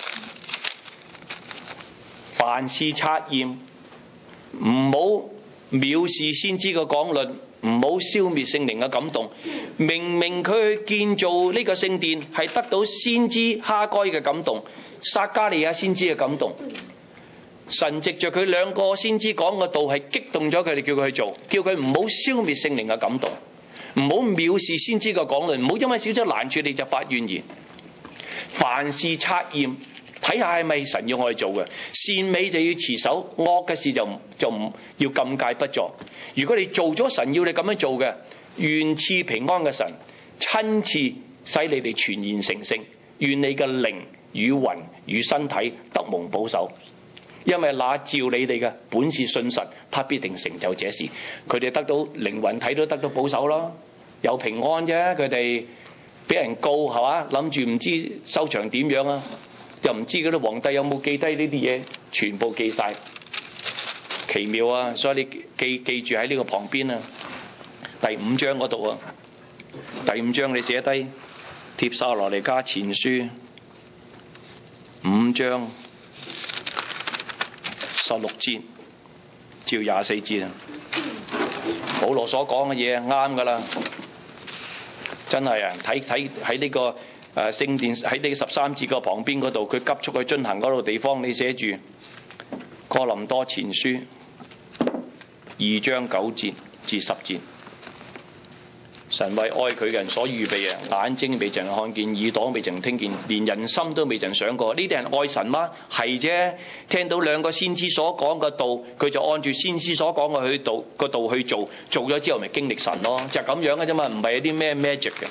凡事察驗，唔好藐視先知嘅講論，唔好消滅聖靈嘅感動。明明佢去建造呢個聖殿係得到先知哈該嘅感動，撒迦利亞先知嘅感動。神藉着佢兩個先知講嘅道係激動咗佢哋，叫佢去做，叫佢唔好消滅聖靈嘅感動，唔好藐視先知嘅講論，唔好因為少少難處你就發怨言。凡事察驗， 睇下係咪神要我哋做嘅。善美就要持守，惡嘅事就唔要禁戒不作。如果你做咗神要你咁樣做嘅，願賜平安嘅神親自使你哋全然成聖，願你嘅靈與魂與身體得蒙保守。因為那召你哋嘅本是信實，他必定成就這事。佢哋得到靈魂體都得到保守咯，有平安啫。佢哋俾人告係嘛，諗住唔知收場點樣啊，又唔知嗰啲皇帝有冇記低呢啲嘢，全部記晒，奇妙啊！所以你記住喺呢個旁邊啊，第5章嗰度啊，第5章你寫低帖撒羅尼迦前書5章16節至24節啊，保羅所講嘅嘢啱噶啦，真係啊！睇喺呢個聖殿喺呢13節個旁邊嗰度，佢急速去進行嗰度地方，你寫住哥林多前書2章9節至10節。神為愛佢嘅人所預備嘅，眼睛未曾看見，耳朵未曾聽見，連人心都未曾想過。呢啲人愛神嗎？係啫。聽到2個先知所講嘅道，佢就按住先知所講嘅個道去做，做咗之後咪經歷神咯，就係咁樣嘅啫嘛，唔係有啲咩 magic 嘅。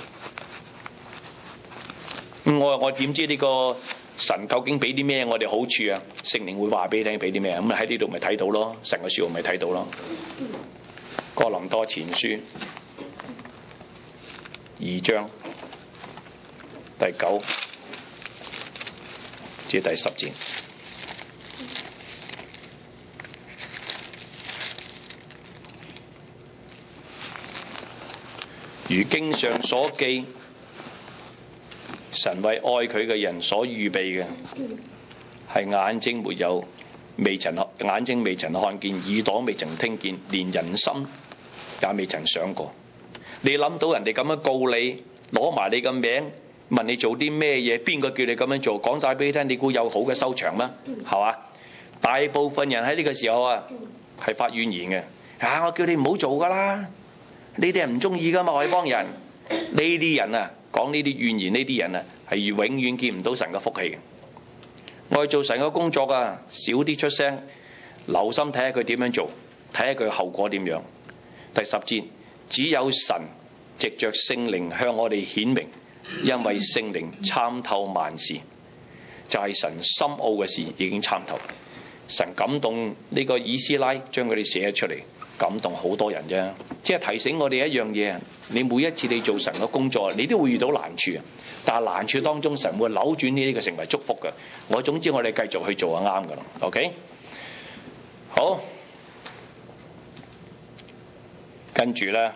我點知呢個神究竟俾啲咩我哋好處啊？聖靈會話俾你聽俾啲咩，咁喺呢度咪睇到咯，神嘅說話咪睇到咯。哥林多前書2章第9至第10節，如經上所記，神為愛佢嘅人所預備嘅，係眼睛未曾看見，耳朵未曾聽見，連人心也未曾想過。你諗到人哋咁樣告你，攞埋你個名，問你做啲咩嘢，邊個叫你咁樣做，講晒俾你聽，你估有好嘅收場咩？係嘛？大部分人喺呢個時候啊，係發怨言嘅。我叫你唔好做噶啦，呢啲人唔中意噶嘛，外邦人。呢啲人啊，講呢啲怨言，呢啲人啊，係永遠見唔到神嘅福氣嘅。我哋做神嘅工作啊，少啲出聲，留心睇下佢點樣做，睇下佢後果點樣。第10節。只有神藉着聖靈向我哋顯明，因為聖靈參透萬事，就係神深奧嘅事已經參透。神感動呢個以斯拉，將佢哋寫出嚟，感動好多人啫。即係提醒我哋一樣嘢，你每一次你做神嘅工作，你都會遇到難處，但係難處當中，神會扭轉呢啲嘅成為祝福嘅。總之我哋繼續去做就啱噶啦。OK， 好。跟住咧，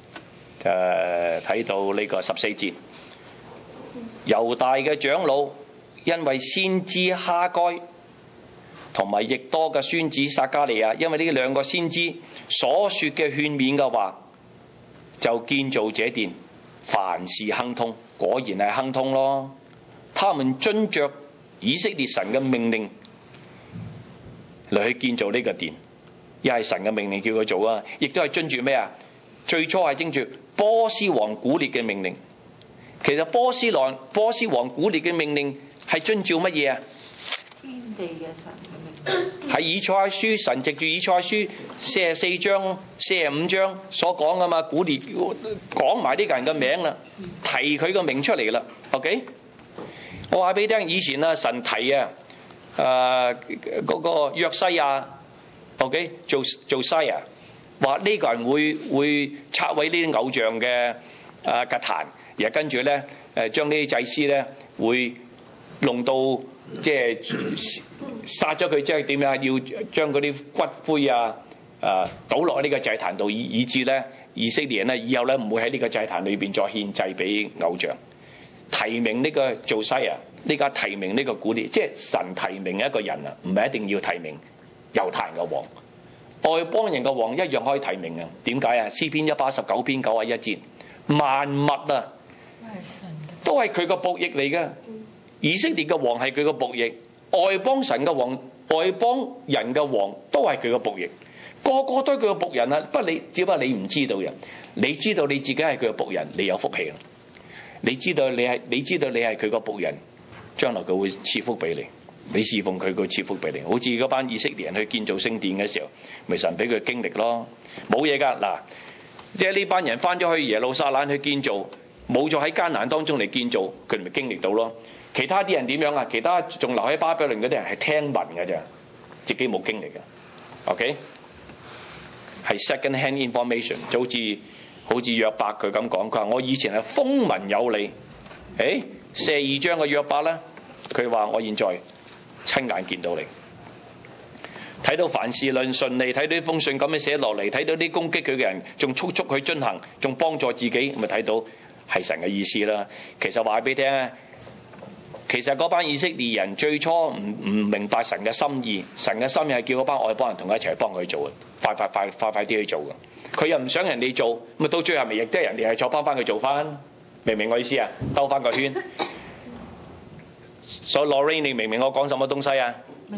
睇到呢個14節，猶大嘅長老因為先知哈該同埋亦多嘅孫子撒迦利亞，因為呢2個先知所說嘅勸勉嘅話，就建造這殿，凡事亨通，果然係亨通咯。他們遵着以色列神嘅命令嚟去建造呢個殿。又係神嘅命令叫佢做啊，亦都係遵住咩啊？最初係遵住波斯王古列嘅命令。其實波斯王古列嘅命令係遵照乜嘢啊？ 天地嘅神嘅命令。喺以賽亞書，神藉住以賽亞書44章、45章所講噶嘛，古列講埋呢個人嘅名啦，提佢個名出嚟啦。OK， 我話俾你聽，以前啊，神提啊，嗰個約西亞。OK， 做西啊，話呢個人會拆毀呢啲偶像嘅嘅壇，然後跟住咧將呢啲祭司咧會弄到即係殺咗佢，即係點樣？要將嗰啲骨灰倒落呢個祭壇度，以致咧以色列人咧以後咧唔會喺呢個祭壇裏邊再獻祭俾偶像。提名呢個做西啊，呢個提名呢個古列，即係神提名一個人啊，唔係一定要提名猶太人嘅王，外邦人嘅王一樣可以提名啊。點解啊？詩篇119篇91節，萬物啊都係佢個僕役嚟嘅。以色列嘅王係佢個僕役，外邦神嘅王、外邦人嘅王都係佢個僕役，個個都係佢個僕人啊。只不過你唔知道嘅，你知道你自己係佢個僕人，你有福氣啦。你知道你係佢個僕人，將來佢會賜福俾你。 你侍奉佢，佢賜福俾你。好似嗰班以色列人去建造聖殿嘅時候，咪神俾佢經歷咯。冇嘢㗎嗱，即係呢班人翻咗去耶路撒冷去建造，冇咗喺艱難當中嚟建造，佢咪經歷到咯。其他啲人點樣啊？其他仲留喺巴比倫嗰啲人係聽聞㗎咋，自己冇經歷㗎。OK， 係 second hand information， 就好似約伯佢咁講，佢話我以前係風聞有你。42章嘅約伯咧，佢話我現在親眼見到你，睇到凡事論順利，睇到啲封信咁樣寫落嚟，睇到啲攻擊佢嘅人仲速速去進行，仲幫助自己，咪睇到係神嘅意思啦。其實話俾你聽啊，其實嗰班以色列人最初唔明白神嘅心意，神嘅心意係叫嗰班外邦人同佢一齊幫佢做嘅，快啲去做嘅。佢又唔想人哋做，咪到最後咪亦都係人哋係坐翻去做翻，明唔明我意思啊？兜翻個圈。所以 Lorraine， 你明唔明我講什麼東西啊？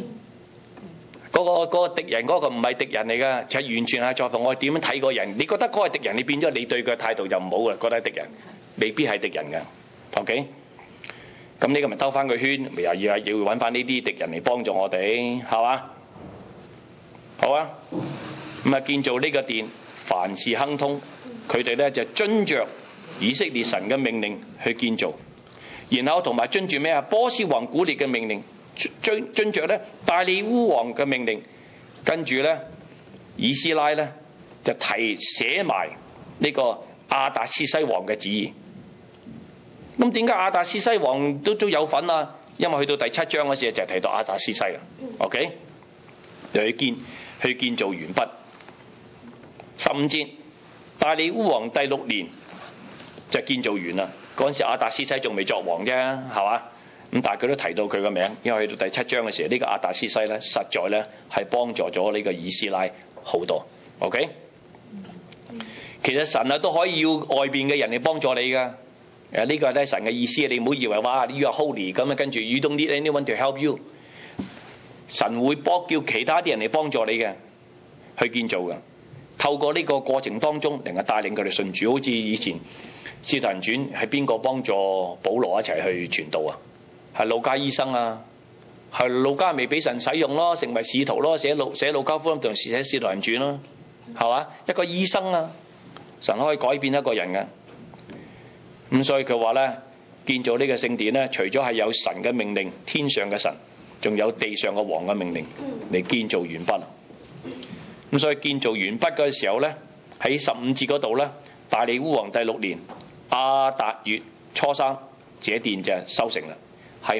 嗰個敵人嗰個唔係敵人嚟㗎，就係完全係在乎我點樣睇個人。你覺得嗰個係敵人，你變咗你對佢嘅態度就唔好啦。覺得係敵人，未必係敵人㗎。OK， 咁呢個咪兜翻個圈，咪又要揾翻呢啲敵人嚟幫助我哋，係嘛？好啊，咁啊建造呢個殿，凡事亨通，佢哋咧就遵着以色列神嘅命令去建造。然後同埋遵住咩啊？波斯王古列嘅命令，遵着咧大利烏王嘅命令，跟住咧以斯拉咧就寫埋呢個亞達斯西王嘅旨意。咁點解亞達斯西王都有份啊？因為去到第7章嗰時就提到亞達斯西啦。OK， 去建造完畢。15節，大利烏王第6年就建造完啦。嗰陣時亞達斯西仲未作王啫，係嘛？咁但係佢都提到佢個名，因為去到第7章嘅時候，呢個亞達斯西咧，實在咧係幫助咗呢個以斯拉好多。OK， 其實神啊都可以要外邊嘅人嚟幫助你㗎。呢個係神嘅意思，你唔好以為哇你要 holy 咁啊，跟住 you don't need anyone to help you。神會叫其他啲人嚟幫助你嘅，去建造嘅。透過呢個過程當中，能夠帶領佢哋信主，好似以前《使徒行傳》係邊個幫助保羅一齊去傳道啊？係路加醫生啊，係路加未俾神使用咯，成為使徒咯，寫路加福音同寫《使徒行傳》咯，係嘛？一個醫生啊，神可以改變一個人嘅。咁所以佢話咧，建造呢個聖殿咧，除咗係有神嘅命令，天上嘅神，仲有地上嘅王嘅命令嚟建造完畢。咁所以建造完畢嘅時候咧，喺15節嗰度咧，大利烏王第6年亞達月初3，這殿就收成啦，係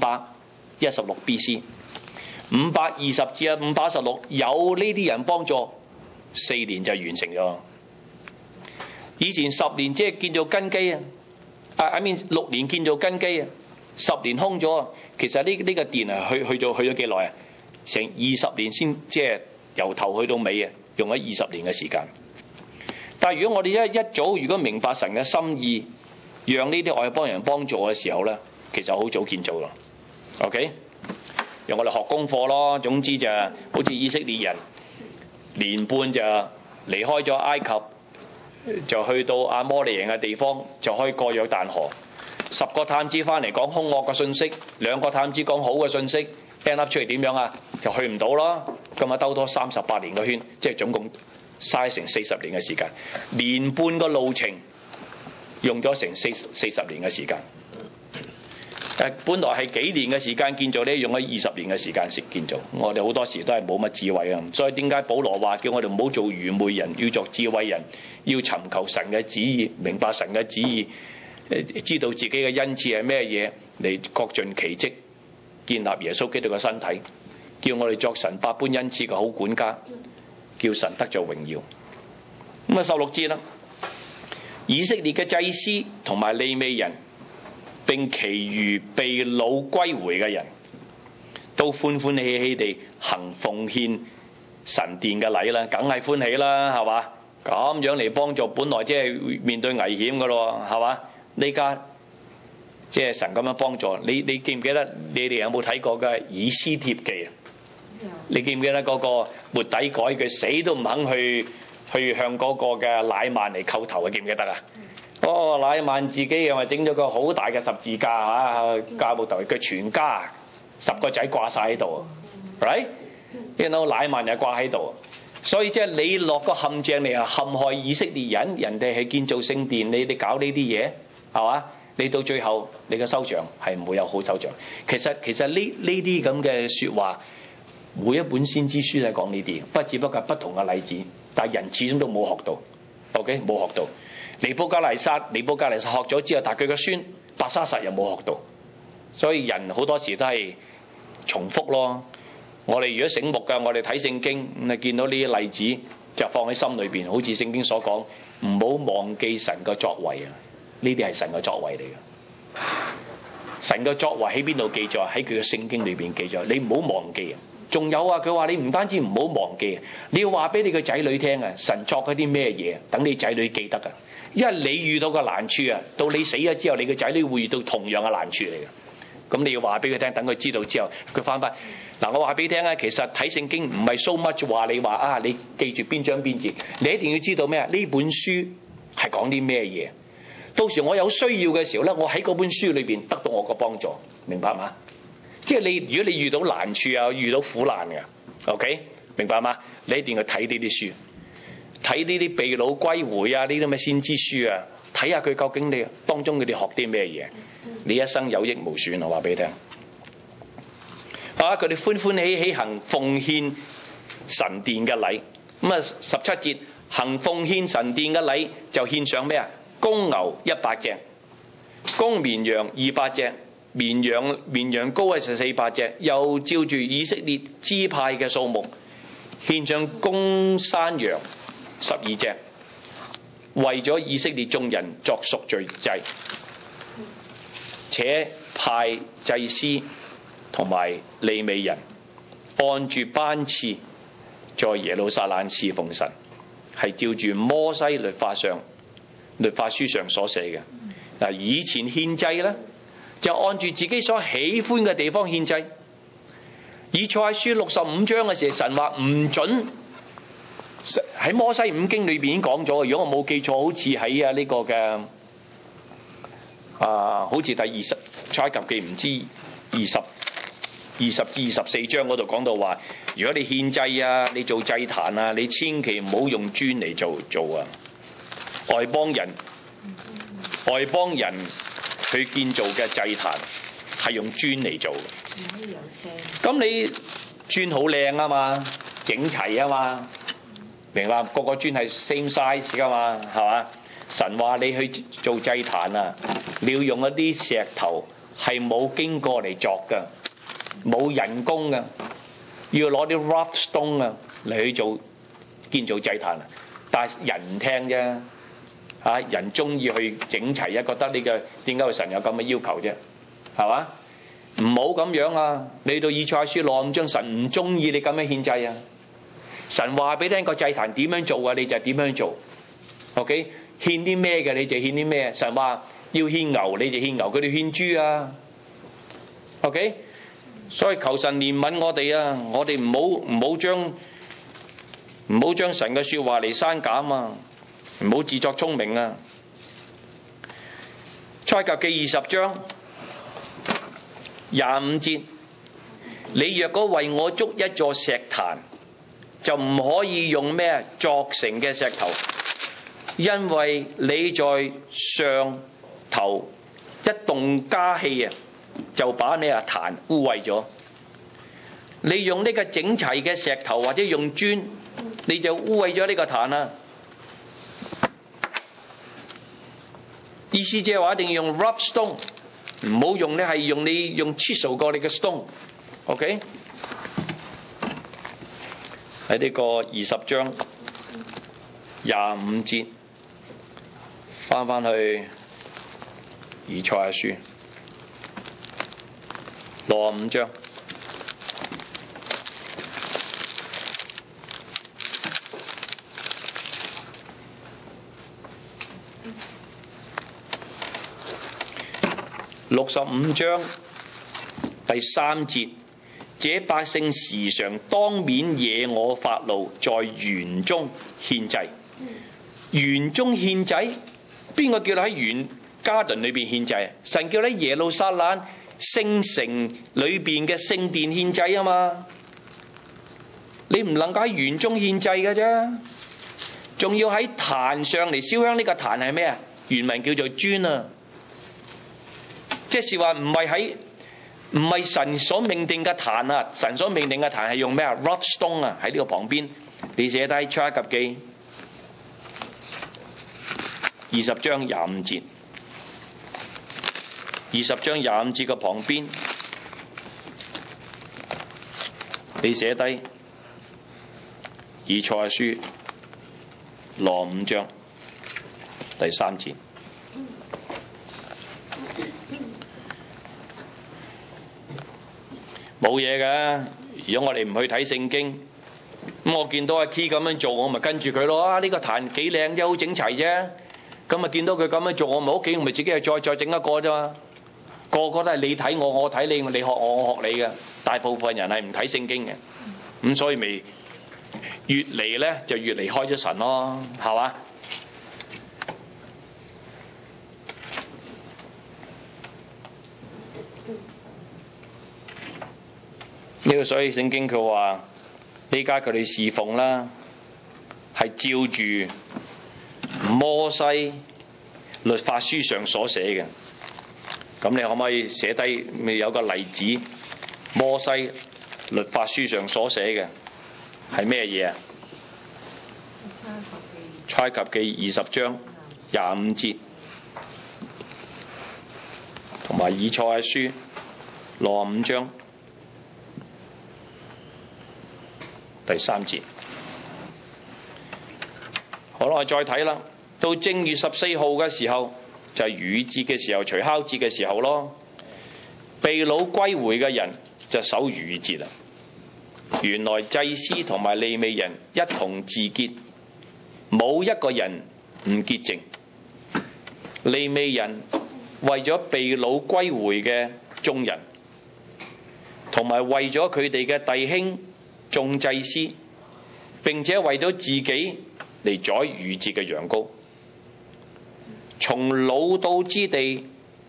516 BC， 520至516有呢啲人幫助，4年就完成咗。以前10年即係建造根基啊，I mean 6年建造根基啊，10年空咗啊。其實呢個殿啊，去咗幾耐啊？成20年先，即係由頭去到尾啊，用咗20年嘅時間。但係如果我哋一早如果明白神嘅心意，讓呢啲外邦人幫助嘅時候咧，其實好早建造啦。OK， 用我哋學功課咯。總之就好似以色列人年半就離開咗埃及，就去到阿摩利人嘅地方，就可以過約旦河。10個探子翻嚟講兇惡嘅信息，2個探子講好嘅信息 ，end up 出嚟點樣啊？就去唔到咯。咁啊兜多38年個圈，即係總共嘥成40年嘅時間，年半個路程用咗成40年嘅時間。本來係幾年嘅時間建造呢，用咗20年嘅時間建造。我哋好多時都係冇乜智慧啊，所以點解保羅話叫我哋唔好做愚昧人，要做智慧人，要尋求神嘅旨意，明白神嘅旨意，知道自己嘅恩賜係咩嘢，嚟各盡其職，建立耶穌基督嘅身體，叫我哋作神百般恩賜嘅好管家，叫神得咗榮耀。咁啊16節啦，以色列嘅祭司同埋利未人，並其餘被擄歸回嘅人都歡歡喜喜地行奉獻神殿嘅禮啦，梗係歡喜啦，係嘛？咁樣嚟幫助本來即係面對危險噶咯，係嘛？呢家即係神咁樣幫助你。你記唔記得你哋有冇睇過嘅以斯帖記啊？你記唔記得嗰個末底改佢死都唔肯去向嗰個嘅乃曼嚟叩頭啊？記唔記得啊？乃曼自己又咪整咗個好大嘅十字架嚇，架木頭，佢全家 10個仔掛晒喺度 ，right？ 乃縵又掛喺度，所以即係你落個陷阱嚟，陷害以色列人，人哋係建造聖殿，你搞呢啲嘢係嘛？你到最後你嘅收場係唔會有好收場。其實呢啲咁嘅説話，每一本先知書都係講呢啲，只不過不同嘅例子，但係人始終都冇學到 ，OK 冇學到。尼布甲尼撒學咗之後，但係佢個孫伯沙撒又冇學到，所以人好多時都係重複咯。我哋如果醒目㗎，我哋睇聖經咁啊，見到呢啲例子就放喺心裏邊，好似聖經所講，唔好忘記神嘅作為啊！呢啲係神嘅作為嚟嘅。神嘅作為喺邊度記載？喺佢嘅聖經裏邊記載，你唔好忘記啊！仲有啊，佢話你唔單止唔好忘記，你要話俾你個仔女聽啊！神作嗰啲咩嘢，等你仔女記得啊！因為你遇到個難處啊，到你死咗之後，你個仔女會遇到同樣嘅難處嚟嘅。咁你要話俾佢聽，等佢知道之後，佢翻返嗱。我話俾你聽啊，其實睇聖經唔係 so much 話你話啊，你記住邊章邊節，你一定要知道咩啊？呢本書係講啲咩嘢？到時我有需要嘅時候咧，我喺嗰本書裏邊得到我個幫助，明白嗎？即係你如果你遇到難處啊，遇到苦難嘅 ，OK， 明白嗎？你一定要睇呢啲書，睇呢啲被擄歸回啊，呢啲咁嘅先知書啊，睇下佢究竟你當中佢哋學啲咩嘢，你一生有益無損。我話俾你聽，佢哋歡歡喜喜行奉獻神殿嘅禮。咁啊17節行奉獻神殿嘅禮就獻上咩啊？公牛100隻，公綿羊200隻，綿羊羔係400隻，又照住以色列支派嘅數目獻上公山羊12隻，為咗以色列眾人作贖罪祭，且派祭司同埋利未人按住班次在耶路撒冷侍奉神，係照住摩西律法書上所寫嘅。嗱，以前獻祭咧就按住自己所喜歡嘅地方獻祭。以賽亞書65章嘅時候，神話唔準，喺摩西五經裏邊已經講咗。如果我冇記錯，好似喺呢個嘅好似第20出埃及記唔知20至24章嗰度講到話，如果你獻祭啊，你做祭壇啊，你千祈唔好用磚嚟做啊。外邦人去建造嘅祭壇係用磚嚟做嘅。咁你磚好靚啊嘛，整齊啊嘛，明白？個磚係 same size 噶嘛，係嘛？神話你去做祭壇啊，你要用一啲石頭係冇經過嚟作噶，冇人工噶，要攞啲 rough stone 啊嚟去做建造祭壇。但係人唔聽啫。人中意去整齊啊，覺得呢個點解神有咁嘅要求啫？係嘛？唔好咁樣啊！你到以賽亞書65章，神唔中意你咁樣獻祭啊！神話俾你聽個祭壇點樣做啊，你就點樣做。OK， 獻啲咩嘅你就獻啲咩。神話要獻牛你就獻牛，佢哋獻豬啊。OK， 所以求神憐憫我哋啊！我哋唔好將神嘅説話嚟刪減啊！唔好自作聰明啊！出埃及記20章25節，你若果為我築一座石壇，就唔可以用咩鑿成嘅石頭，因為你在上頭一動家器啊，就把你壇污穢咗。你用呢個整齊嘅石頭或者用磚，你就污穢咗呢個壇啊！意思即係話一定要用 rough stone， 唔好用咧係用 chisel 過你嘅 stone。OK， 喺呢個20章25節，翻去以賽亞書65章。65章第3節，這百姓時常當面惹我發怒，在園中獻祭。園中獻祭，邊個叫你喺園 garden 裏邊獻祭？神叫你喺耶路撒冷聖城裏邊嘅聖殿獻祭啊嘛，你唔能夠喺園中獻祭嘅啫，仲要喺壇上嚟燒香。呢個壇係咩啊？原文叫做磚啊，即是話唔係神所命定嘅壇啊，神所命定嘅壇係用咩啊 ？rough stone 啊，喺呢個旁邊，你寫低出埃及記20章25節，20章25節嘅旁邊，你寫低以賽亞書5章第3節。冇嘢㗎，如果我哋唔去睇聖經，咁我見到阿 Key 咁樣做，我咪跟住佢咯。呢個壇幾靚啫，好整齊啫。咁啊見到佢咁樣做，我咪屋企我咪自己係再整一個啫嘛。個個都係你睇我，我睇你，你學我，我學你嘅。大部分人係唔睇聖經嘅，咁所以咪越嚟咧就越離開咗神咯，係嘛？呢個所以聖經佢話呢家佢哋侍奉啦，係照住摩西律法書上所寫嘅。咁你可唔可以寫低？咪有個例子，摩西律法書上所寫嘅係咩嘢啊？出埃及記20章25節，同埋以賽亞書65章第3節。好啦，我再睇啦。到正月14號嘅時候，就係逾節嘅時候，除酵節嘅時候咯。被擄歸回嘅人就守逾節啦。原來祭司同埋利未人一同自潔，冇一個人唔潔淨。利未人為咗被擄歸回嘅眾人，同埋為咗佢哋嘅弟兄眾祭司，並且為咗自己嚟宰逾節嘅羊羔，從擄到之地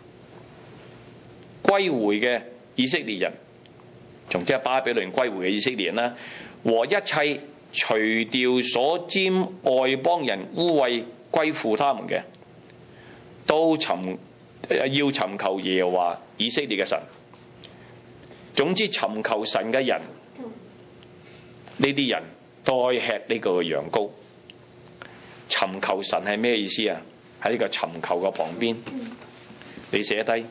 歸回嘅以色列人，從即係巴比倫歸回嘅以色列人啦，和一切除掉所沾外邦人污穢歸附他們嘅，都要尋求耶和華以色列嘅神。總之尋求神嘅人，呢啲人都吃呢個羊羔。尋求神係咩意思啊？喺呢個尋求嘅旁邊，你寫低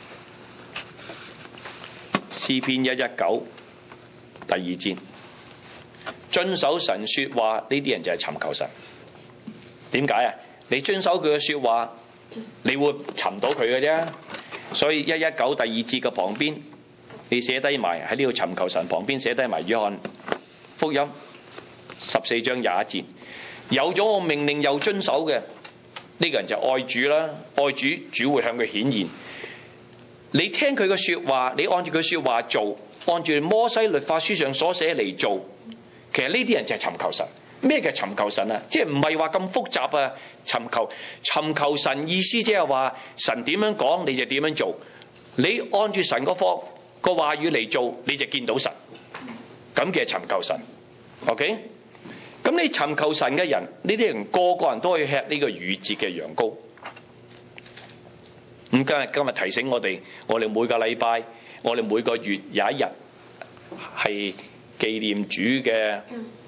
詩篇119第2節，遵守神說話，呢啲人就係尋求神。點解啊？你遵守佢嘅說話，你會尋到佢嘅啫。所以119第2節嘅旁邊，你寫低埋喺呢度尋求神旁邊寫低埋約翰福音14章21節，有咗我命令又遵守嘅，呢個人就愛主啦。愛主，主會向佢顯現。你聽佢嘅說話，你按住佢說話做，按住摩西律法書上所寫嚟做，其實呢啲人就係尋求神。咩叫尋求神啊？即係唔係話咁複雜啊？尋求神意思即係話神點樣講你就點樣做，你按住神個話語嚟做，你就見到神。咁嘅尋求神。OK？咁你尋求神嘅人，呢啲人個個人都可以吃呢個逾節嘅羊羔。咁今日提醒我哋每個禮拜，我哋每個月有一日係紀念主嘅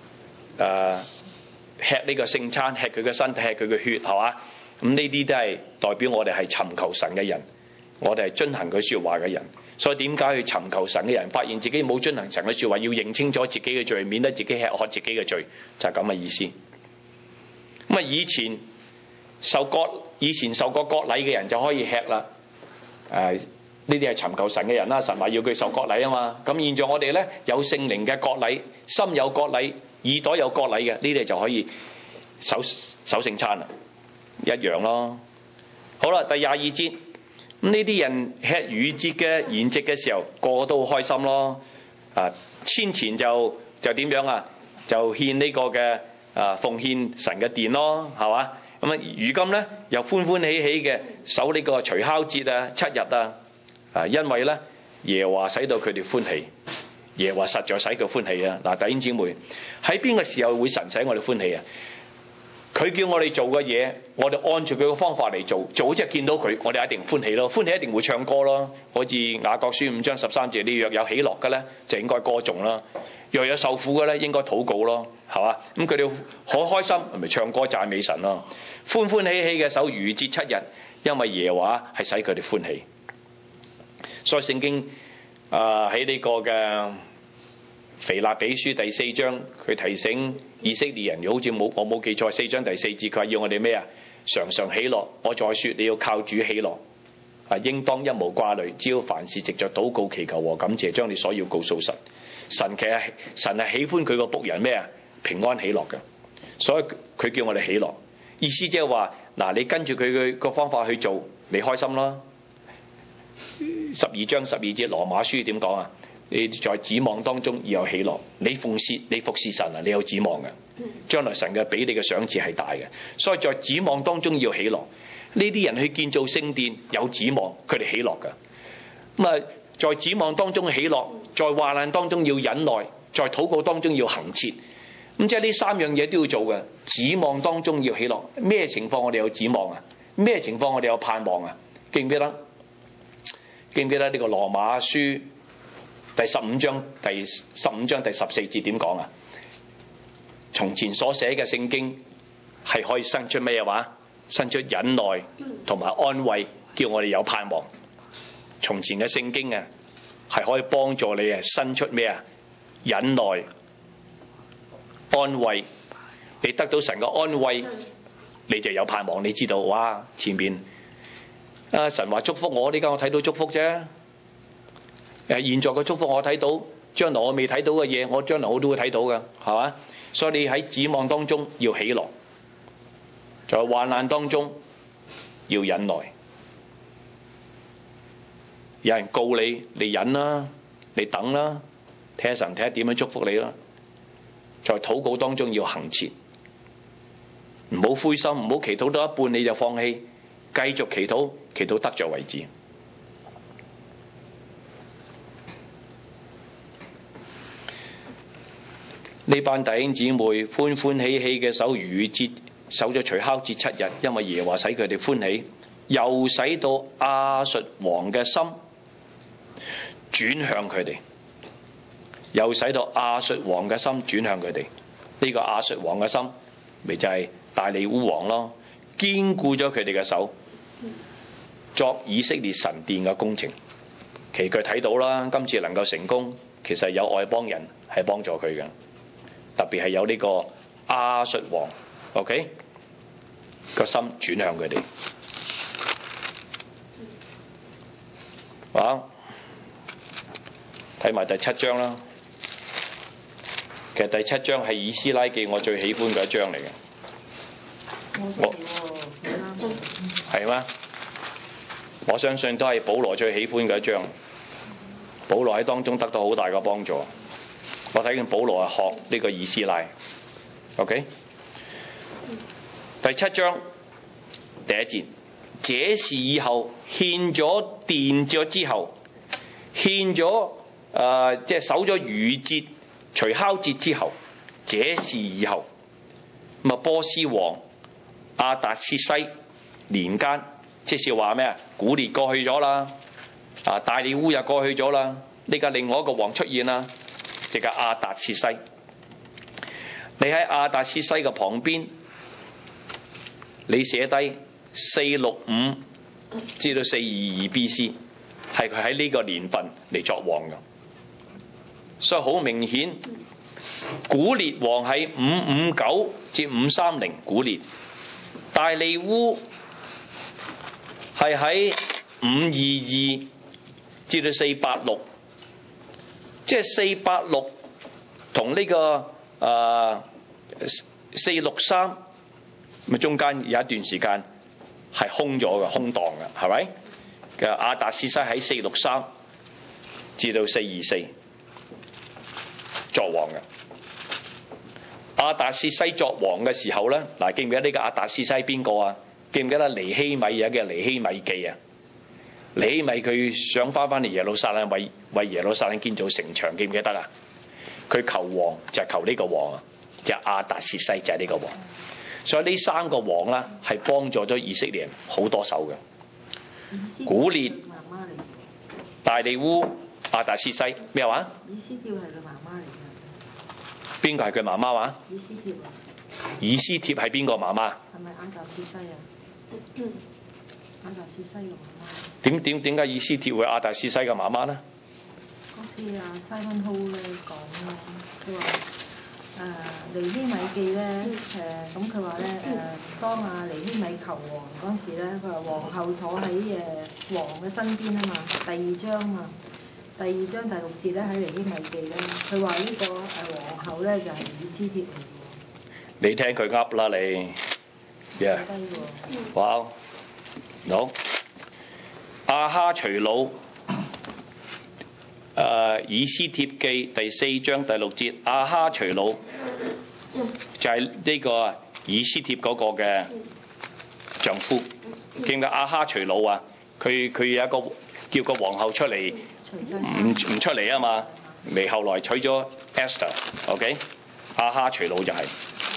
吃呢個聖餐，吃佢嘅身體，吃佢嘅血，係嘛？咁呢啲都係代表我哋係尋求神嘅人，我哋係遵行佢說話嘅人。所以點解去尋求神嘅人發現自己冇遵行神嘅說話，要認清楚自己嘅罪，免得自己吃喝自己嘅罪，就係咁嘅意思。咁啊，以前受過割禮嘅人就可以吃啦。呢啲係尋求神嘅人啦，神話要佢受割禮啊嘛。咁現在我哋咧有聖靈嘅割禮，心有割禮，耳朵有割禮嘅，呢啲就可以守聖餐啦，一樣咯。好啦，第22節。咁呢啲人吃逾節嘅筵席嘅時候，個個都好開心咯。先前就點樣啊？就獻呢個嘅奉獻神嘅殿咯，係嘛？咁啊，如今咧又歡歡喜喜嘅守呢個除酵節啊，7日啊。 因為咧耶和華使到佢哋歡喜，耶和華實在使佢歡喜啊！嗱，弟兄姊妹，喺邊個時候會神使我哋歡喜啊？佢叫我哋做嘅嘢，我哋按照佢嘅方法嚟做，做即係見到佢，我哋一定歡喜咯。歡喜一定會唱歌咯。好似雅各書5章13節，你若有喜樂嘅咧，就應該歌頌啦；若有受苦嘅咧，應該禱告咯，係嘛？咁佢哋好開心，咪唱歌讚美神咯。歡歡喜喜嘅守逾越節7日，因為耶和華係使佢哋歡喜。所以聖經喺呢個嘅腓立比書第4章，佢提醒以色列人，好似我冇記錯，4章第4節，佢話要我哋咩啊？常常喜樂。我再說，你要靠主喜樂，應當一無掛慮，只要凡事藉着禱告祈求和感謝，將你所要告訴神。神係喜歡佢個僕人咩啊？平安喜樂嘅，所以佢叫我哋喜樂。意思即係話，嗱，你跟住佢個方法去做，你開心啦。12章12節羅馬書點講啊？你在指望當中要有喜樂，你服侍神啊，你有指望嘅，將來神嘅俾你嘅賞賜係大嘅，所以在指望當中要喜樂。呢啲人去建造聖殿有指望，佢哋喜樂嘅。咁啊，在指望當中喜樂，在患難當中要忍耐，在禱告當中要恆切。咁即係呢3樣嘢都要做嘅。指望當中要喜樂，咩情況我哋有指望啊？咩情況我哋有盼望啊？記唔記得？記唔記得呢個羅馬書第15章第14節點講啊？從前所寫嘅聖經係可以生出咩話？生出忍耐同埋安慰，叫我哋有盼望。從前嘅聖經啊，係可以幫助你啊，生出咩啊？忍耐、安慰。你得到神嘅安慰，你就有盼望。你知道哇，前面神話祝福我，呢家我睇到祝福啫。現在嘅祝福我睇到，將來我未睇到嘅嘢，我將來我都會睇到嘅，係嘛？所以你喺指望當中要喜樂，在患難當中要忍耐。有人告你，你忍啦，你等啦，睇下神睇下點樣祝福你啦。在禱告當中要恆切，唔好灰心，唔好祈禱到一半你就放棄，繼續祈禱，祈禱得着為止。呢班弟兄姊妹歡歡喜喜嘅守逾越節，守咗除酵節7日，因為耶和華使佢哋歡喜，又使到亞述王嘅心轉向佢哋，又使到亞述王嘅心轉向佢哋。呢個亞述王嘅心，咪就係大利烏王咯，堅固咗佢哋嘅手，作以色列神殿嘅工程。其實佢睇到啦，今次能夠成功，其實有外邦人係幫助佢嘅。特別係有呢個亞述王 ，OK 個心轉向佢哋。啊，睇埋第7章啦。其實第7章係以斯拉記我最喜歡嘅一章嚟嘅。係咩？我相信都係保羅最喜歡嘅一章。保羅喺當中得到好大嘅幫助。我睇見保羅係學呢個以斯拉 ，OK？ 第7章第1節，這事以後獻咗殿咗之後，獻咗即係守咗逾節、除酵節之後，這事以後，咁啊波斯王亞達薛西年間，即是話咩啊？古列過去咗啦，大利烏又過去咗啦，呢個另外一個王出現啦。即係亞達薛西，你喺亞達薛西嘅旁邊，你寫低465至到422 BC， 係佢喺呢個年份嚟作王嘅，所以好明顯，古列王係559至530古列，大利烏係喺522至到486。即係486同呢個463，咪中間有一段時間係空咗嘅，空檔嘅，係咪？嘅亞達薛西喺463至到424作王嘅。亞達薛西作王嘅時候咧，嗱，記唔記得呢個亞達薛西邊個啊？記唔記得尼希米有嘅尼希米記啊？ 尼希米佢想翻嚟耶路撒冷，為耶路撒冷建造城牆，記唔記得啊？佢求王就係求呢個王啊，就係亞達薛西，就係呢個王。所以呢三個王咧係幫助咗以色列人好多手嘅。古列、大利烏、亞達薛西咩話？ 以斯帖係佢媽媽嚟嘅。 邊個係佢媽媽話？ 以斯帖啊。 以斯帖係邊個媽媽？ 係咪亞達薛西啊？亞達薛西嘅媽媽。 點解以斯帖會亞達薛西嘅媽媽咧？ 嗰次啊，西芬浩咧講咧，佢話尼希米記咧咁佢話咧當尼希米求王嗰陣時咧，佢話皇后坐喺王嘅身邊啊嘛，第二章啊嘛，第二章第6節咧喺尼希米記咧，佢話呢個皇后咧就係以斯帖嚟嘅。 你聽佢噏啦你。Yeah。哇！好。亞哈隨魯。以斯帖記第4章第6節，亞哈隨魯就係呢個以斯帖嗰個嘅丈夫。記唔記亞哈隨魯啊？佢有一個叫個皇后出嚟，唔出嚟啊嘛，未後來娶咗 Esther。OK， 亞哈隨魯就係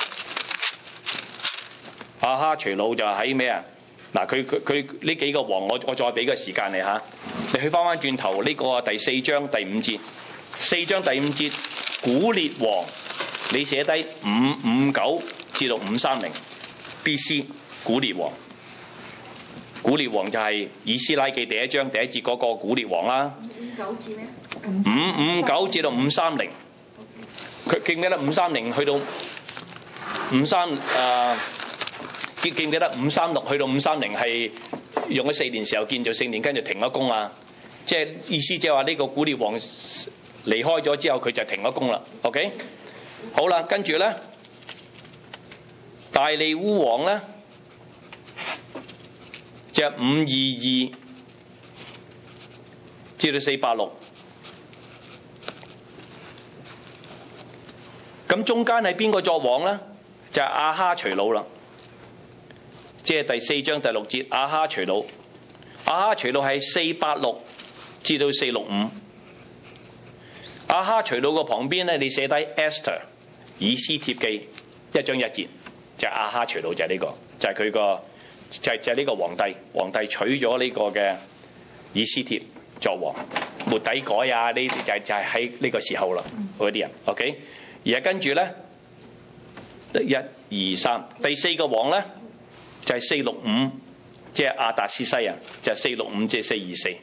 亞哈隨魯就喺咩啊？嗱，佢呢幾個王，我再俾個時間你嚇。你去翻轉頭呢個第4章第5節，4章第5節，古列王，你寫低559至到530 BC， 古列王就係以斯拉記第1章第1節嗰個古列王啦。 559至咩 ？559至到530，佢記唔記得530去到53記唔記得536去到530係用咗4年時候建造聖殿，跟住停咗工啊？即係意思即係話呢個古列王離開咗之後，佢就停咗工啦。OK， 好啦，跟住咧大利烏王咧就522至到486，咁中間係邊個作王咧？就係亞哈隨魯啦。即係第4章第6節，亞哈隨魯。亞哈隨魯係486至到465。亞哈隨魯個旁邊咧，你寫低 Esther 以斯帖記1章1節，就係亞哈隨魯，就係呢個，就係佢個就係呢個皇帝娶咗呢個嘅以斯帖作王，末底改啊呢啲就係喺呢個時候啦，嗰啲人 OK。而係跟住咧1、2、3，第4個王咧就係465，即係亞達薛西啊，就係465即係424。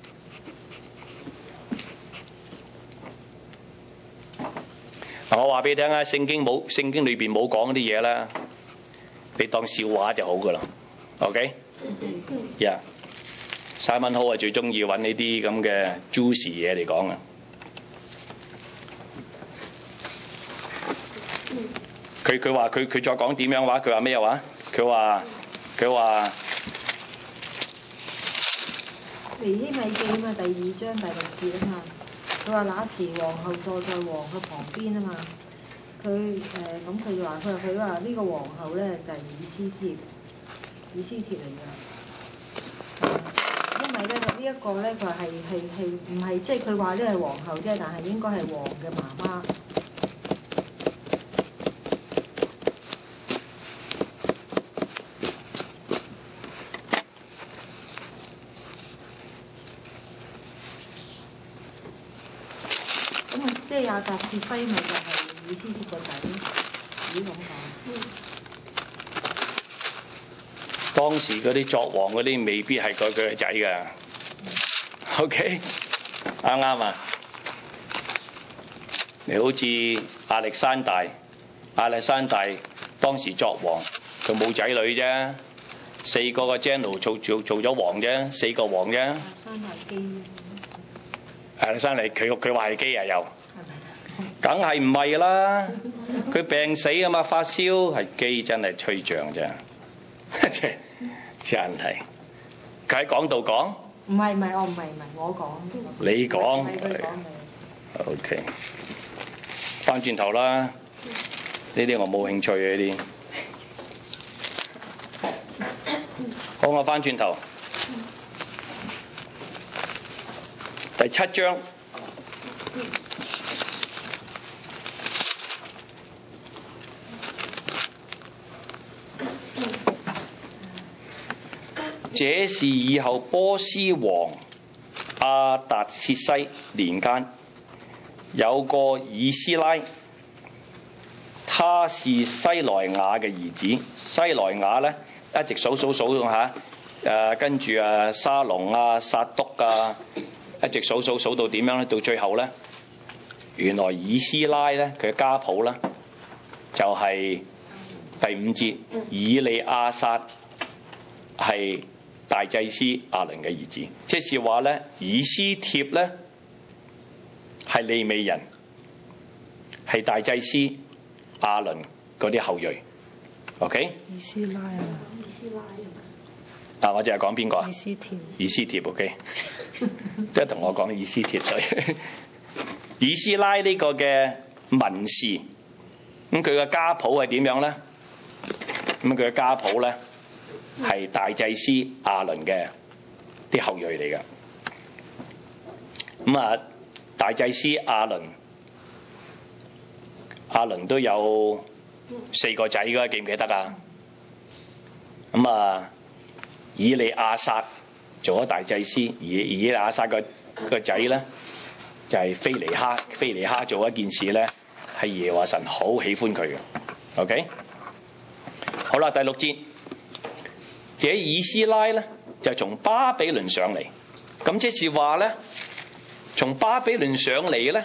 我話俾你聽啊，聖經裏邊冇講啲嘢啦，你當笑話就好噶啦。OK， 西文浩係最中意揾呢啲咁嘅 juicy 嘢嚟講啊。佢話佢再講點樣話？佢話咩話？佢話尼希米記啊嘛，第2章第6節啊嘛。佢話那時皇后坐在王嘅旁邊啊嘛。佢就話佢話呢個皇后咧就係以斯帖嚟㗎。因為咧呢一個咧佢係唔係即係佢話呢係皇后啫，但係應該係王嘅媽媽。即係亞達薛西咪就係以斯帖個仔，如果咁講。 當時嗰啲作王嗰啲未必係佢嘅仔㗎。OK， 啱啊！你好似亞歷山大當時作王，佢冇仔女啫，4個嘅 general 做咗王啫，4個王啫。亞歷山大佢話係基啊又。梗係唔係啦？佢病死啊嘛，發燒係基，真係吹脹啫，真係。佢喺講道講？ 唔係，我講。 你講。 係佢講嘅。 OK， 翻轉頭啦，呢啲我冇興趣嘅呢啲。好，我翻轉頭。 第7章。這是以後波斯王亞達薛西年間，有個以斯拉，他是西萊雅嘅兒子。西萊雅咧一直數下，跟住沙龍啊、撒督啊，一直數到點樣咧？到最後咧，原來以斯拉咧佢嘅家譜咧就係、第5節，以利亞撒係大祭司亞倫嘅兒子，即是話咧，以斯帖咧係利未人，係大祭司亞倫嗰啲後裔。OK？ 以斯拉啊， 我淨係講邊個啊？ 以斯帖。 以斯帖 OK， 即係同我講以斯帖所以以斯拉呢個嘅文士，咁佢嘅家譜係點樣咧？咁佢嘅家譜咧係大祭司亞倫嘅啲後裔嚟嘅。咁啊，大祭司亞倫都有4個仔㗎，記唔記得啊？咁啊，以利亞撒做咗大祭司，以利亞撒個仔咧就係非尼哈。非尼哈做一件事咧，係耶和華神好喜歡佢嘅。OK， 好啦，第6節，這以斯拉咧就從巴比倫上嚟，咁即是話咧，從巴比倫上嚟咧，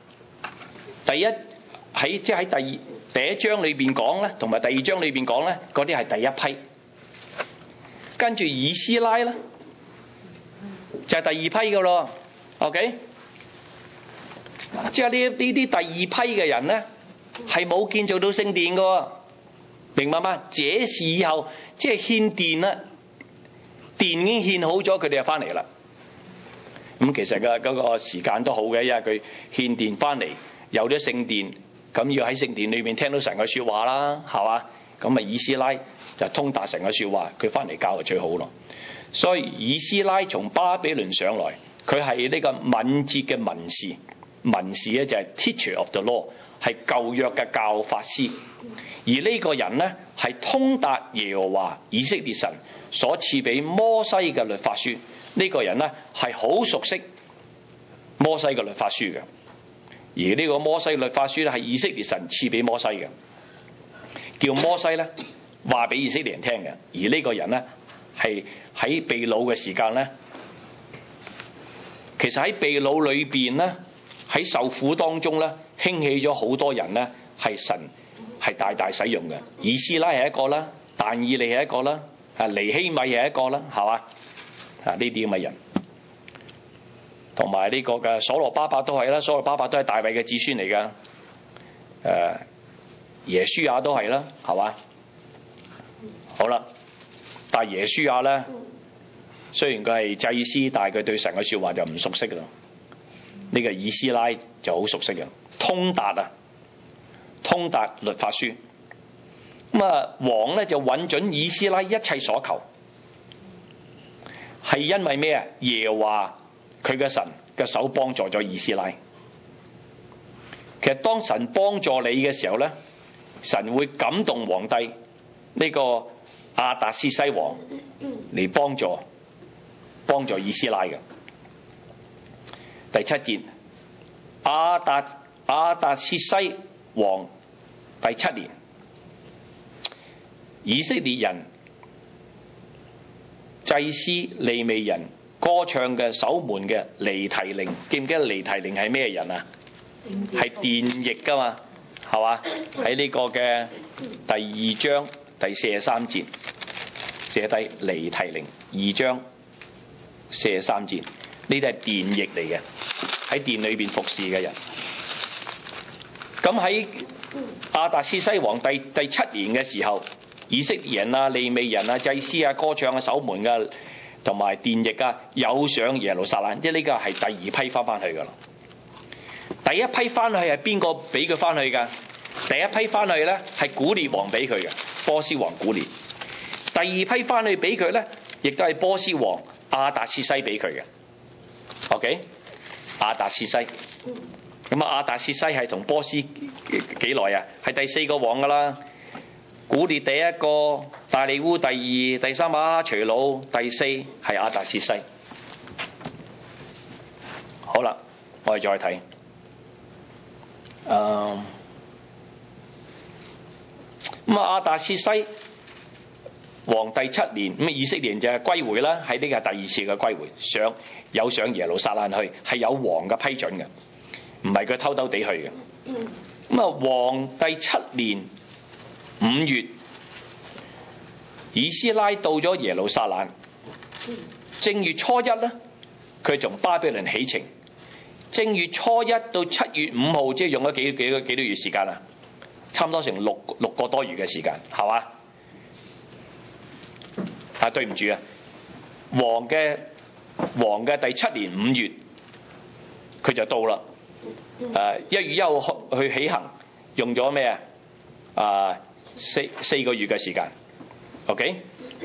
喺第一章裏邊講咧，同埋第2章裏邊講咧，嗰啲係第一批。跟住以斯拉咧，就係第2批嘅咯。OK， 即係呢啲第2批嘅人咧，係冇建造到聖殿嘅，明白嗎？這是以後即係獻殿啦，殿已經獻好咗，佢哋就翻嚟啦。咁其實嘅嗰個時間都好嘅，因為佢獻殿翻嚟，有咗聖殿。咁要喺聖殿裏面聽到神嘅說話啦，係嘛？咁啊，以斯拉就通達神嘅說話，佢翻嚟教就最好咯。所以以斯拉從巴比倫上來，佢係呢個敏捷嘅文士。文士咧就係 teacher of the law， 係舊約嘅教法師。而呢個人咧係通達耶和華以色列神所賜俾摩西嘅律法書。呢個人咧係好熟悉摩西嘅律法書嘅。而呢個摩西律法書咧係以色列神賜俾摩西嘅，叫摩西咧話俾以色列人聽嘅。而呢個人咧係喺被擄嘅時間咧，其實喺被擄裏邊咧，喺受苦當中咧，興起咗好多人咧，係神係大大使用嘅。以斯拉係一個啦，但以利係一個啦，尼希米係一個啦，係嘛？呢啲咁嘅人。同埋呢個嘅所羅巴伯都係啦，所羅巴伯都係大衛嘅子孫嚟噶。耶書亞都係啦，係嘛？好啦，但係耶書亞咧，雖然佢係祭司，但係佢對神嘅說話就唔熟悉噶啦。呢個以斯拉就好熟悉嘅，通達律法書。咁啊，王咧就允准以斯拉一切所求，係因為咩啊？耶和華佢嘅神嘅手幫助咗以斯拉。其實當神幫助你嘅時候咧，神會感動皇帝呢個亞達薛西王嚟幫助以斯拉嘅。第7節，亞達薛西王第7年，以色列人祭司利未人歌唱嘅守門嘅尼提寧，記唔記得尼提寧係咩人啊？係殿役噶嘛，係嘛？喺呢個嘅第2章第43節寫低尼提寧2章43節，呢啲係殿役嚟嘅，喺殿裏邊服侍嘅人。咁喺亞達薛西王第7年嘅時候，以色列人啊、利未人啊、祭司啊、歌唱啊、守門啊同埋殿役啊，有上耶路撒冷，即係呢個係第2批翻去噶啦。第一批翻去係邊個俾佢翻去噶？第一批翻去咧係古列王俾佢嘅，波斯王古列。第2批翻去俾佢咧，亦都係波斯王亞達薛西俾佢嘅。OK， 亞達薛西。咁亞達薛西係同波斯幾耐啊？係第4個王噶啦。古列第1個，大利烏第2，第3亞哈隨魯，第4係亞達薛西。好啦，我哋再睇。亞達薛西皇帝7年，咁以色列人就係歸回啦，喺呢個係第2次嘅歸回，上耶路撒冷去，係有王嘅批准嘅，唔係佢偷偷地去嘅。皇帝7年5月，以斯拉到咗耶路撒冷，正月初1咧，佢從巴比倫起程。正月初1到7月5號，即係用咗幾多月時間啊？差唔多成六個多月嘅時間，係嘛？對唔住啊，王嘅第7年5月，佢就到啦。1月1號去起行，用咗咩啊？4個月嘅時間。OK，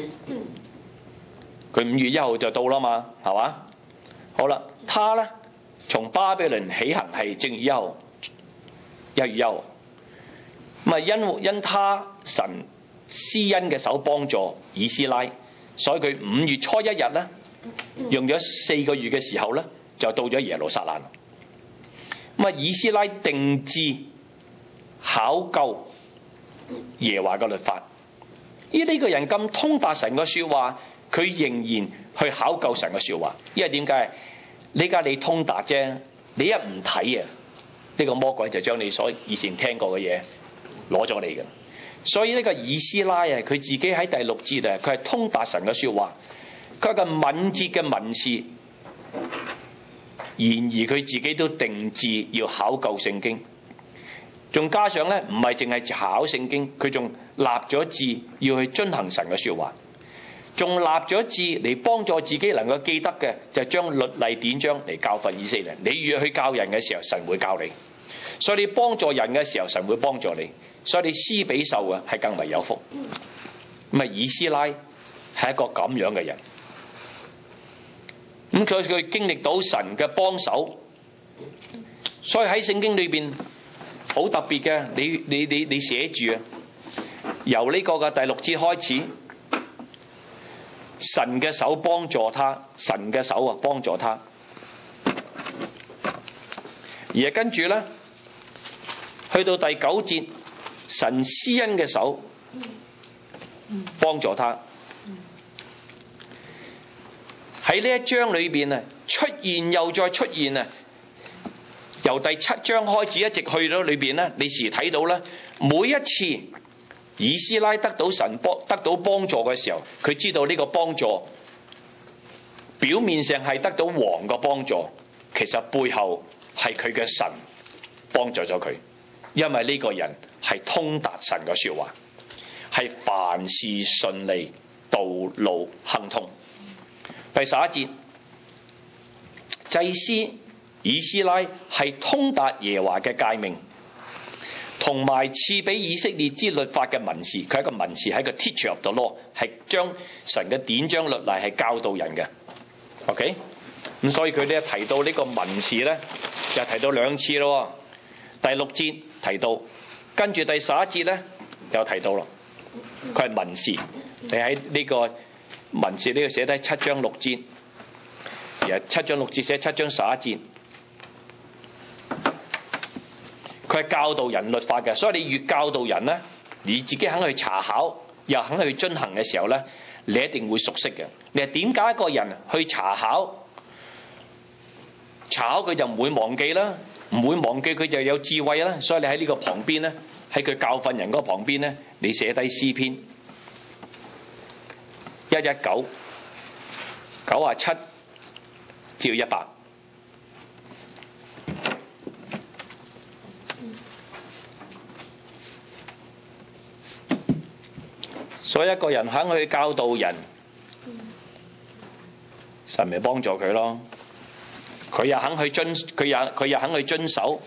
佢5月1號就到啦嘛，係嘛？好啦，他咧從巴比倫起行係正月1號，1月1號。因他神施恩嘅手幫助以斯拉，所以佢5月初1日咧，用咗4個月嘅時候咧，就到咗耶路撒冷。以斯拉定志考究耶和華嘅律法。呢個人咁通達神嘅說話，佢仍然去考究神嘅說話。因為點解？你通達啫，你一唔睇啊，呢個魔鬼就將你所以前聽過嘅嘢攞咗你嘅。所以呢個以斯拉啊，佢自己喺第6節啊，佢係通達神嘅說話，佢係個敏捷嘅文士。然而佢自己都定志要考究聖經，仲加上咧唔係淨係考聖經，佢仲立咗志要去遵行神嘅說話，仲立咗志嚟幫助自己能夠記得嘅，就係將律例典章嚟教訓以色列人。你越去教人嘅時候，神會教你；所以你幫助人嘅時候，神會幫助你；所以你施比受嘅係更為有福。以斯拉係一個咁樣嘅人。所以佢經歷到神嘅幫手，所以喺聖經裏邊好特別嘅，你寫住啊，由呢個嘅第6節開始，神嘅手幫助他，神嘅手幫助他，而跟住咧，去到第9節，神施恩嘅手幫助他。喺呢一章裏邊啊，出現又再出現啊，由第7章開始一直去到裏邊咧，你時睇到咧，每一次以斯拉得到神得到幫助嘅時候，佢知道呢個幫助表面上係得到王嘅幫助，其實背後係佢嘅神幫助咗佢，因為呢個人係通達神嘅說話，係凡事順利，道路亨通。第11節，祭司以斯拉係通達耶和華嘅誡命，同埋賜俾以色列之律法嘅文士。佢係一個文士，係一個 teacher of the law， 係將神嘅典章律例係教導人嘅。OK， 咁所以佢咧提到呢個文士咧，就提到2次咯。第6節提到，跟住第11節咧又提到咯，佢係文士。你喺呢個文士呢個寫低7章6節，而7章6節寫7章11節，佢係教導人律法嘅。所以你越教導人咧，你自己肯去查考，又肯去遵行嘅時候咧，你一定會熟悉嘅。你話點解一個人去查考佢就唔會忘記啦，唔會忘記佢就有智慧啦。所以你喺呢個旁邊咧，喺佢教訓人嗰個旁邊咧，你寫低詩篇119 97至100。所以一個人肯去教導人，神咪幫助佢咯。佢又肯去遵守，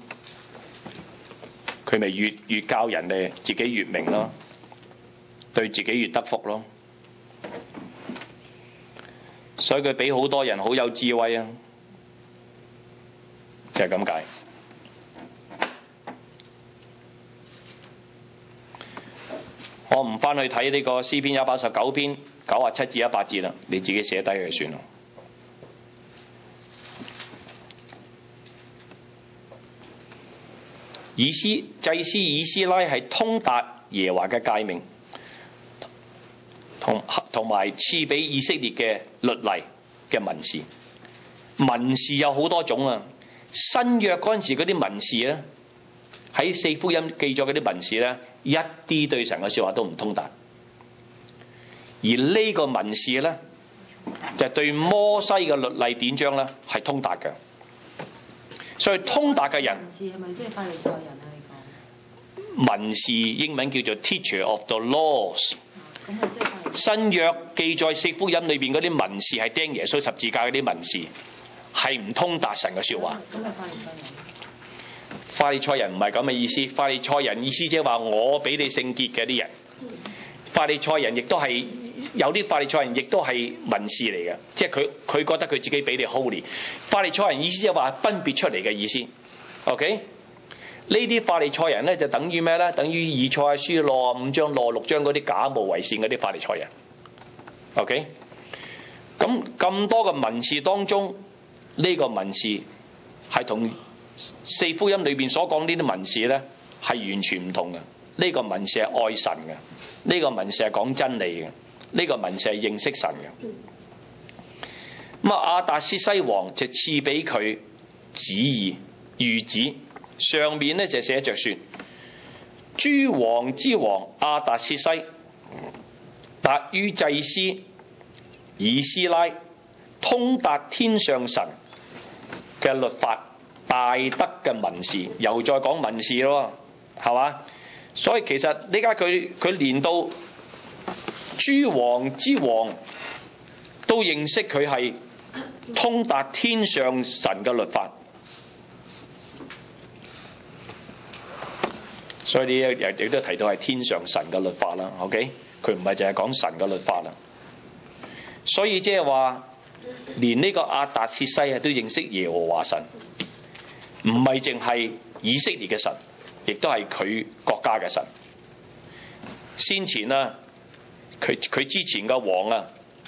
佢咪越教人哋自己越明咯，對自己越得福咯。所以佢俾好多人好有智慧啊！ 就係咁解。我唔翻去睇呢個詩篇189篇97至100節啦，你自己寫低佢算啦。祭司以斯拉係通達耶和華嘅誡命，同埋賜俾以色列嘅律例嘅文士。文士有好多種啊，新約嗰陣時嗰啲文士咧，喺四福音記咗嗰啲文士咧，一啲對神嘅說話都唔通達。而呢個文士咧，就對摩西嘅律例典章咧係通達嘅。所以通達嘅人， 文士係咪即係法利賽人啊？你講文士英文叫做 teacher of the laws。 咁係即係法利賽人。 新約記載四福音裏邊嗰啲文士係釘耶穌十字架嗰啲文士，係唔通達神嘅說話。 咁係法利賽人。 法利賽人唔係咁嘅意思，法利賽人意思即係話我比你聖潔嘅啲人。法利賽人亦都係有啲法利賽人亦都係文士嚟嘅，即係佢覺得佢自己比你 holy。法利賽人意思即係話分別出嚟嘅意思。OK， 呢啲法利賽人咧就等於咩咧？等於以賽亞書65章66章嗰啲假冒為善嗰啲法利賽人。OK， 咁多個文士當中，呢個文士係同四福音裏邊所講呢啲文士咧係完全唔同嘅。呢個文士係愛神嘅，呢個文士係講真理嘅，呢個文士係認識神嘅。咁亞達薛西王就賜俾佢旨意諭旨，上面咧就寫着說：諸王之王亞達薛西達於祭司以斯拉，通達天上神嘅律法，大德嘅文士，又再講文士咯，係嘛？所以其實呢家佢連到諸王之王都認識佢係通達天上神嘅律法，所以呢亦都提到係天上神嘅律法啦。OK， 佢唔係淨係講神嘅律法啦。所以即係話，連呢個亞達薛西啊都認識耶和華神，唔係淨係以色列嘅神，亦都係佢國家嘅神。先前啊，佢之前嘅王啊，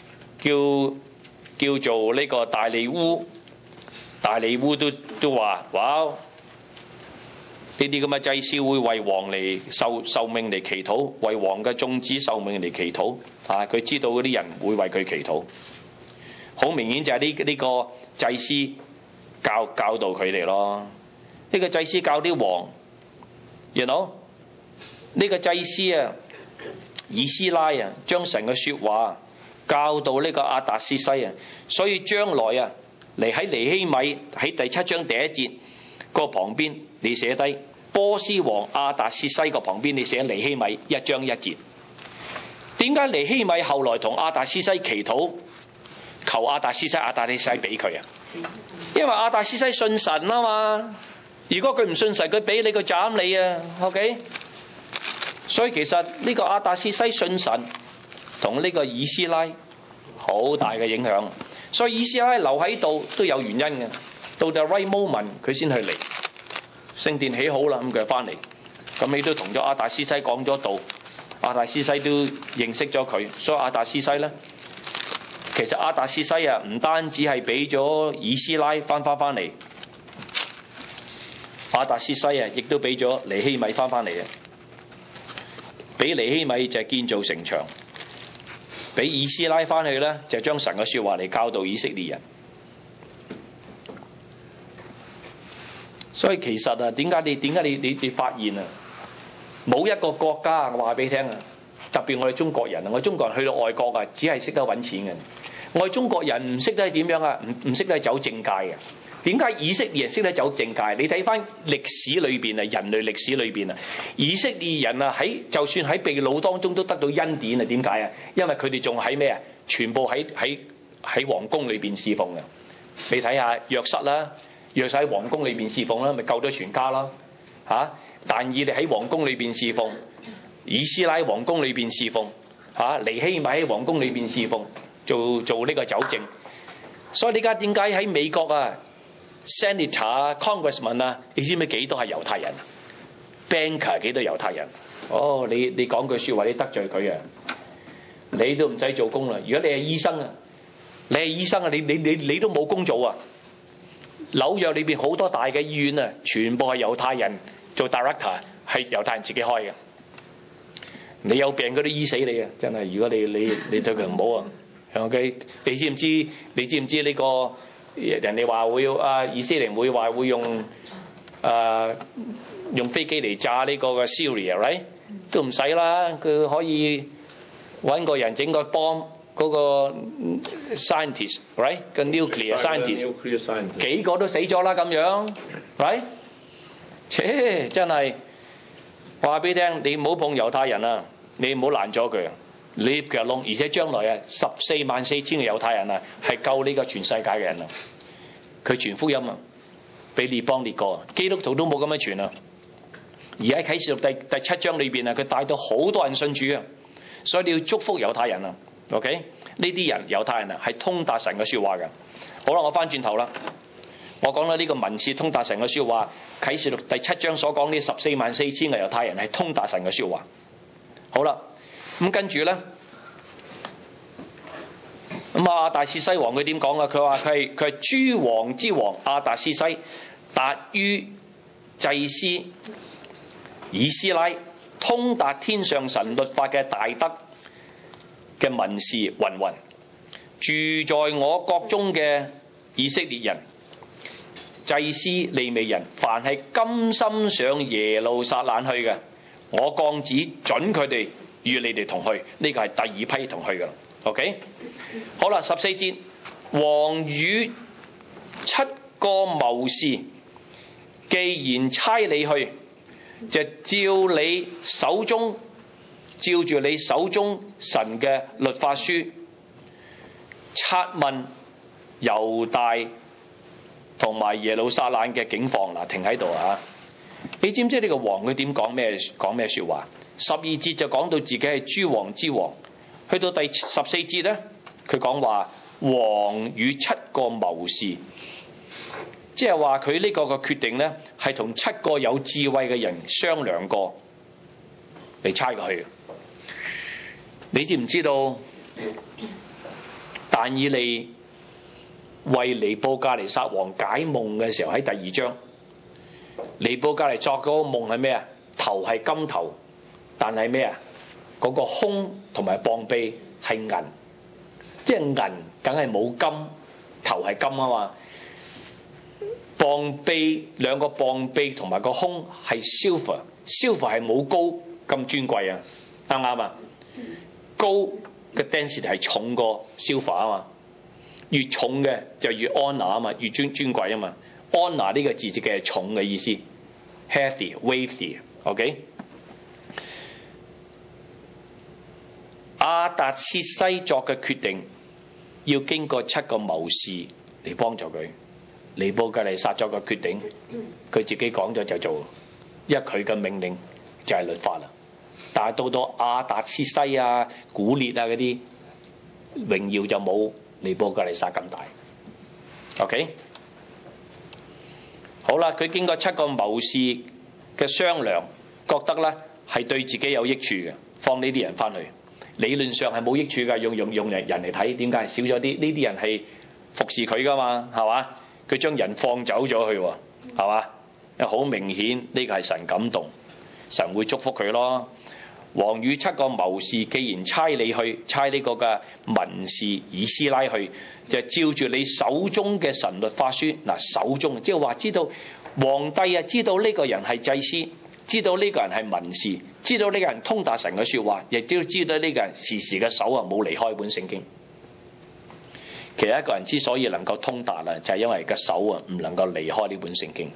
叫做呢個大利烏都話：哇！呢啲咁嘅祭司會為王嚟受命嚟祈禱，為王嘅眾子受命嚟祈禱。啊，佢知道嗰啲人會為佢祈禱。好明顯就係呢個祭司教導佢哋咯。呢個祭司教啲王。You know？ 呢個祭司啊，以斯拉啊，將神嘅說話教導呢個亞達薛西啊，所以將來啊，嚟喺尼希米喺第7章第1節個旁邊，你寫低波斯王亞達薛西個旁邊，你寫尼希米1章1節。點解尼希米後來同亞達薛西祈禱，求亞達薛西俾佢啊？因為亞達薛西信神啊嘛。如果佢唔信神，佢俾你，佢斬你啊。OK， 所以其實呢個亞達薛西信神，同呢個以斯拉好大嘅影響。所以以斯拉留喺度都有原因嘅。到 the right moment 佢先去嚟，聖殿起好啦，咁佢翻嚟，咁你都同咗亞達薛西講咗道，亞達薛西都認識咗佢。所以亞達薛西咧，其實亞達薛西啊，唔單止係俾咗以斯拉翻嚟。亞達薛西啊，亦都俾咗尼希米翻嚟嘅。俾尼希米就係建造城牆，俾以斯拉翻去咧就將神嘅說話嚟教導以色列人。所以其實啊，點解你發現啊，冇一個國家我話俾你聽啊，特別我哋中國人啊，我哋中國人去到外國啊，只係識得揾錢嘅。我哋中國人唔識得係點樣啊？唔識得係走正界嘅。點解以色列人識得走正界？你睇翻歷史裏邊啊，人類歷史裏邊啊，以色列人啊就算喺被擄當中都得到恩典啊？點解啊？因為佢哋仲喺咩啊？全部喺皇宮裏邊侍奉嘅。你睇下約瑟啦，約瑟喺皇宮裏邊侍奉啦，咪救咗全家啦嚇。但以理喺皇宮裏邊侍奉，以斯拉喺皇宮裏邊侍奉嚇，尼希米喺皇宮裏邊侍奉，做呢個酒政。所以你而家點解喺美國啊？ Senator、Congressman 啊，你知唔知幾多係猶太人？Banker 幾多猶太人？哦，你講句説話，你得罪佢啊，你都唔使做工啦。如果你係醫生啊，你都冇工做啊！紐約裏邊好多大嘅醫院啊，全部係猶太人做 director， 係猶太人自己開嘅。你有病佢都醫死你啊！真係，如果你對佢唔好啊 ，OK？ 你知唔知呢個人哋話會以色列會話會用飛機嚟炸呢個嘅 Syria，right？ 都唔使啦，佢可以揾個人整個 bomb 嗰個 scientist，right？ 個 nuclear scientist， 幾個都死咗啦咁樣 ，right？ 真係話俾你聽，你唔好碰猶太人啊！你唔好攔咗佢，你其實窿，而且將來144000嘅猶太人啊，係救呢個全世界嘅人啊！佢傳福音啊，俾列邦列國，基督徒都冇咁樣傳啊！而喺啟示錄第7章裏邊啊，佢帶到好多人信主啊，所以你要祝福猶太人啊 ，OK？ 呢啲人猶太人啊，係通達神嘅説話嘅。好啦，我翻轉頭啦，我講啦呢個文士通達神嘅説話，啟示錄第7章所講呢144000嘅猶太人係通達神嘅説話。好啦，咁跟住咧，咁亞達薛西王佢點講啊？佢話佢係諸王之王亞達薛西，達於祭司以斯拉，通達天上神律法嘅大德嘅文士云云，住在我國中嘅以色列人、祭司、利未人，凡係甘心上耶路撒冷去嘅，我降旨准佢哋與你哋同去，呢個係第二批同去嘅。OK， 好啦，14節，王與7個謀士，既然差你去，就照住你手中神嘅律法書，察問猶大同埋耶路撒冷嘅境況。嗱，停喺度啊！你知唔知呢個王佢點講咩説話？12節就講到自己係諸王之王，去到第14節咧，佢講話王與7個謀士，即係話佢呢個嘅決定咧係同7個有智慧嘅人商量過嚟差佢去。你知唔知道但以利為尼布甲尼撒王解夢嘅時候，喺第2章，尼布甲尼作嗰個夢係咩啊？頭係金頭，但係咩啊？嗰個胸同埋膀臂係銀，即係銀梗係冇金，頭係金啊嘛。膀臂兩個膀臂同埋個胸係 silver 係冇高咁尊貴啊，啱唔啱啊？高嘅 density 係重過 silver 啊嘛，越重嘅就越 honor 啊嘛，越尊貴啊嘛。honor 呢個字即係重嘅意思 ，heavy、weighty，OK？亞達薛西作嘅決定要經過7個謀士嚟幫助佢。尼布甲尼撒作嘅決定，佢自己講咗就做，因為佢嘅命令就係律法啦。但係到亞達薛西啊、古列啊嗰啲榮耀就冇尼布甲尼撒咁大。OK， 好啦，佢經過7個謀士嘅商量，覺得咧係對自己有益處嘅，放呢啲人翻去。理論上係冇益處㗎，用人嚟睇，點解少咗啲？呢啲人係服侍佢㗎嘛，係嘛？佢將人放走咗去喎，係嘛？好明顯呢個係神感動，神會祝福佢咯。王與7個謀士，既然差你去，差呢個嘅文士以斯拉去，就照住你手中嘅神律法書。嗱，手中即係話知道皇帝啊，知道呢個人係祭司，知道呢個人係文士，知道呢個人通達神嘅説話，亦都知道呢個人時時嘅手啊冇離開本聖經。其實一個人之所以能夠通達啊，就係因為個手啊唔能夠離開呢本聖經。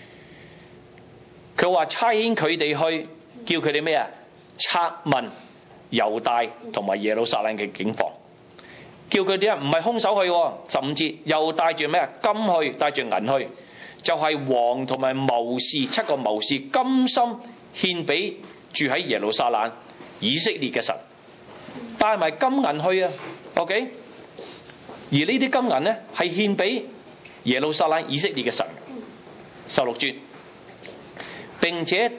佢話差遣佢哋去，叫佢哋咩啊？察問猶大同埋耶路撒冷嘅境況，叫佢哋啊唔係空手去。15節又帶住咩啊？金去，帶住銀去，就係王同埋謀士7個謀士甘心獻俾住喺耶路撒冷以色列嘅神，帶埋金銀去啊。OK。而呢啲金銀咧係獻俾耶路撒冷以色列嘅神。16節，並且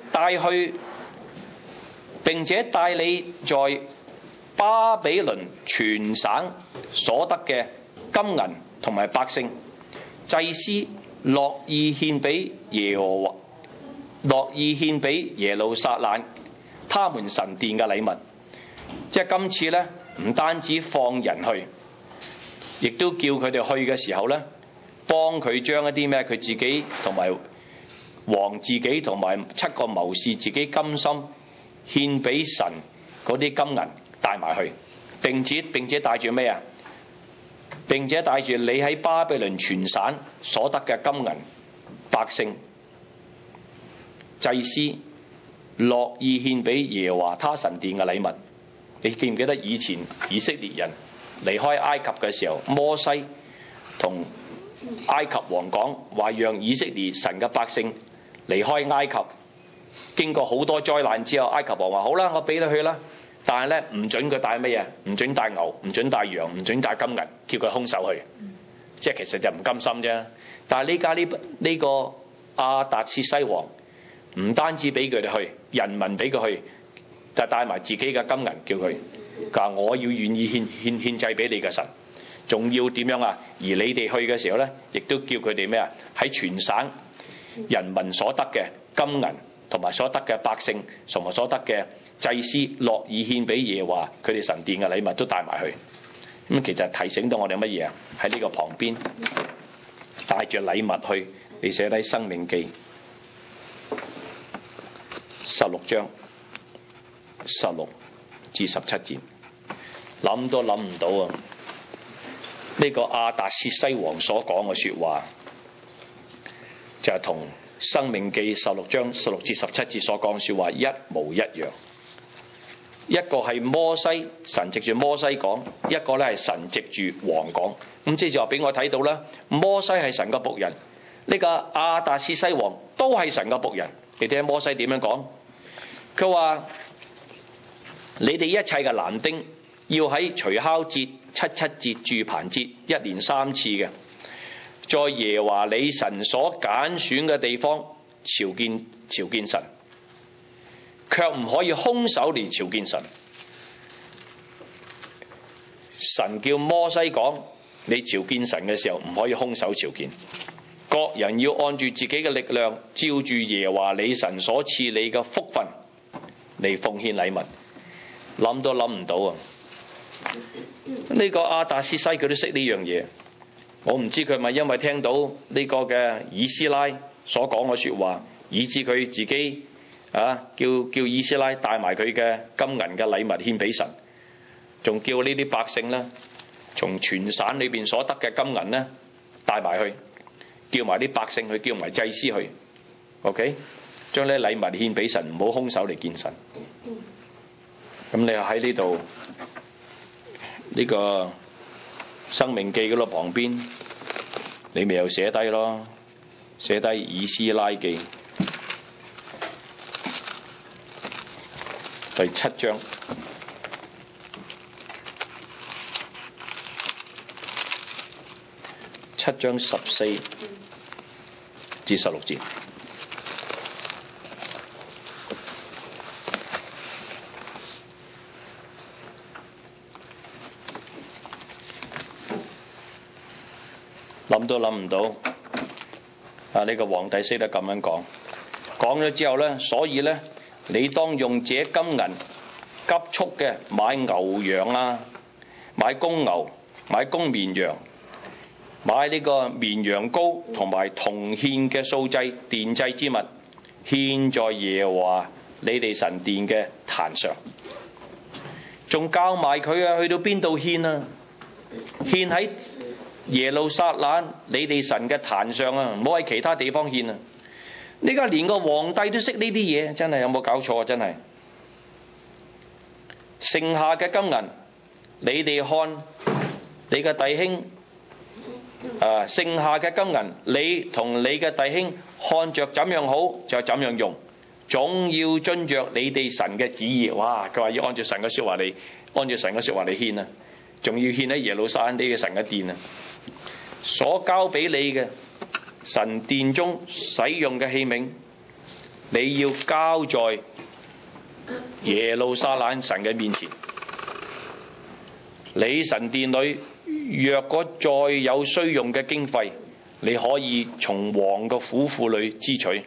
帶你在巴比倫全省所得嘅金銀同埋百姓，祭司樂意獻俾耶和華，樂意獻俾耶路撒冷他們神殿嘅禮物。即係今次咧，唔單止放人去，亦都叫佢哋去嘅時候咧，幫佢將一啲咩佢自己同埋王自己同埋7個謀士自己甘心獻俾神嗰啲金銀帶埋去，並且帶住咩啊？並且帶住你喺巴比倫全省所得嘅金銀、百姓、祭司，樂意獻俾耶和華他神殿嘅禮物。你記唔記得以前以色列人離開埃及嘅時候，摩西同埃及王講話，讓以色列神嘅百姓離開埃及，經過好多災難之後，埃及王話好啦，我俾你去啦，但係咧唔准佢帶乜嘢，唔准帶牛，唔准帶羊，唔准帶金銀，叫佢空手去，即係其實就唔甘心啫。但係呢家呢個亞達薛西王唔單止俾佢哋去，人民俾佢去，就帶埋自己嘅金銀，叫佢話我要願意獻祭俾你嘅神，仲要點樣啊？而你哋去嘅時候咧，亦都叫佢哋咩啊？喺全省人民所得嘅金銀同埋所得嘅百姓同埋所得嘅祭司，樂意獻俾耶和華佢哋神殿嘅禮物都帶埋去。咁其實提醒到我哋乜嘢啊？喺呢個旁邊帶住禮物去，你寫低《申命記》16章16至17節，諗都諗唔到啊！呢個亞達薛西王所講嘅說話，就係同《申命記》16章16至17節所講嘅說話一模一樣。一個係摩西，神藉住摩西講；一個咧係神藉住王講。咁即係話俾我睇到啦，摩西係神嘅僕人，呢個亞達薛西王都係神嘅僕人。你睇下摩西點樣講？佢話：你哋一切嘅男丁要喺除酵節、七七節、住棚節1年3次嘅，在耶和華你神所揀選嘅地方朝見神，卻唔可以空手嚟朝見神。神叫摩西講：你朝見神嘅時候唔可以空手朝見，各人要按住自己嘅力量，照住耶和華你神所賜你嘅福分嚟奉獻禮物。諗都諗唔到啊！呢個亞達薛西佢都識呢樣嘢，我唔知佢咪因為聽到呢個嘅以斯拉所講嘅說話，以致佢自己叫以斯拉帶埋佢嘅金銀嘅禮物獻俾神，仲叫呢啲百姓呢，從全省裏邊所得嘅金銀呢帶埋去，叫埋啲百姓去，叫埋祭司去 ，OK， 將呢啲禮物獻俾神，唔好空手嚟見神。咁你喺呢度呢個申命記嗰度旁邊，你咪又寫低咯，寫低以斯拉記第7章7章14至16節。諗都諗唔到呢個皇帝識得咁樣講咗之後呢，所以呢，你當用這金銀急速嘅買牛羊啊，買公牛，買公綿羊，買呢個綿羊羔同埋同獻嘅素祭、奠祭之物，獻在耶和華你哋神殿嘅壇上。仲教埋佢啊，去到邊度獻啊？獻喺耶路撒冷你哋神嘅壇上啊，唔好喺其他地方獻啊！呢家連個皇帝都識呢啲嘢，真係有冇搞錯啊？真係剩下嘅金銀，你哋看你嘅弟兄剩下嘅金銀，你同你嘅弟兄看着怎樣好就怎樣用，總要遵着你哋神嘅旨意。哇！佢話要按照神嘅說話嚟，按照神嘅說話嚟獻啊，仲要獻喺耶路撒冷呢個神嘅殿啊！ 所交俾你嘅神殿中使用嘅器皿，你要交在耶路撒冷神嘅面前。你神殿裏若果再有需用嘅經費，你可以從王嘅府庫裏支取。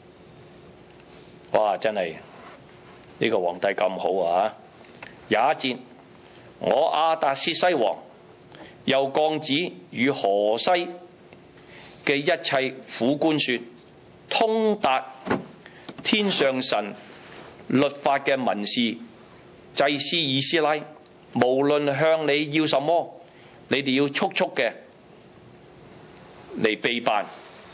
哇！真係呢個皇帝咁好啊！廿一節，我亞達薛西王又降旨與河西嘅一切府官說，通達天上神律法嘅文士祭司以斯拉，無論向你要什麼，你哋要速速嘅嚟備辦。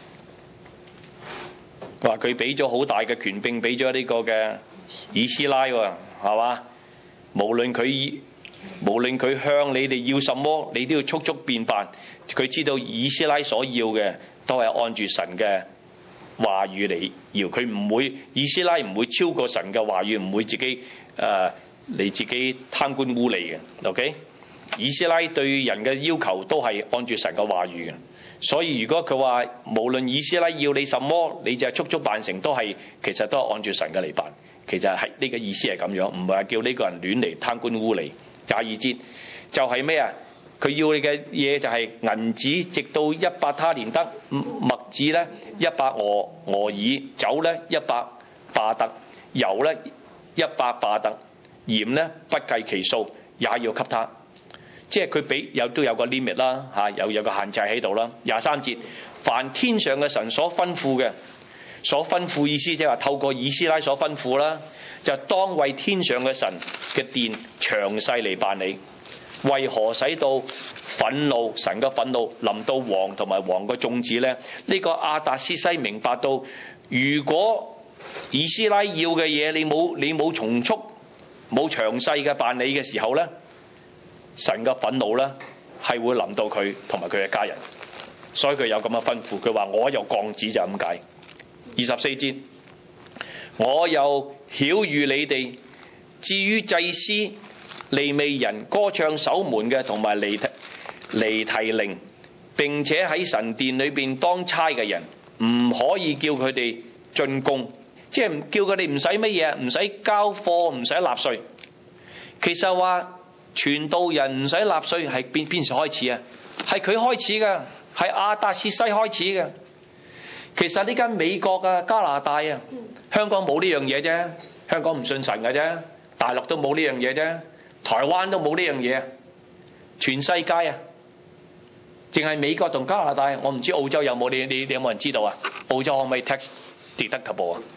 佢話佢俾咗好大嘅權柄俾咗呢個嘅以斯拉喎，係嘛？無論佢向你哋要什麼，你都要速速便辦。佢知道以斯拉所要嘅都係按住神嘅話語嚟要，佢唔會，以斯拉唔會超過神嘅話語，唔會自己你自己貪官污吏嘅。 OK， 以斯拉對人嘅要求都係按住神嘅話語嘅。所以如果佢話無論以斯拉要你什麼，你就係速速辦成，其實都係按住神嘅嚟辦。其實係呢個意思係咁樣，唔係話叫呢個人亂嚟貪官污吏。廿二節就係咩啊？佢要你嘅嘢就係銀子，直到100他連得；麥子咧100俄爾，酒咧100巴特，油咧100巴特，鹽咧不計其數，也要給他。即係佢俾都有個 limit 啦，嚇，有個限制喺度啦。23節，凡天上嘅神所吩咐嘅，所憤悔意思即係話透過以斯拉所吩咐啦，就當為天上嘅神嘅殿詳細嚟辦理。為何使到憤怒神嘅憤怒臨到王同埋王嘅眾子呢？呢個亞達薛西明白到，如果以斯拉要嘅嘢你冇從速冇詳細嘅辦理嘅時候呢，神嘅憤怒呢係會臨到佢同埋佢嘅家人，所以佢有咁嘅吩咐。佢話我又降旨就咁解。24節，我又曉諭你哋，至於祭司、利未人、歌唱守門嘅同埋尼提靈，並且喺神殿裏邊當差嘅人，唔可以叫佢哋進貢，即係叫佢哋唔使乜嘢，唔使交貨，唔使納稅。其實話傳道人唔使納稅係邊時開始啊？係佢開始㗎，係亞達薛西開始嘅。其實呢間美國啊、加拿大啊、香港冇呢樣嘢啫，香港唔信神嘅啫，大陸都冇呢樣嘢啫，台灣都冇呢樣嘢，全世界啊，淨係美國同加拿大，我唔知澳洲有冇，你有冇人知道啊？澳洲可唔可以 tax deductible 啊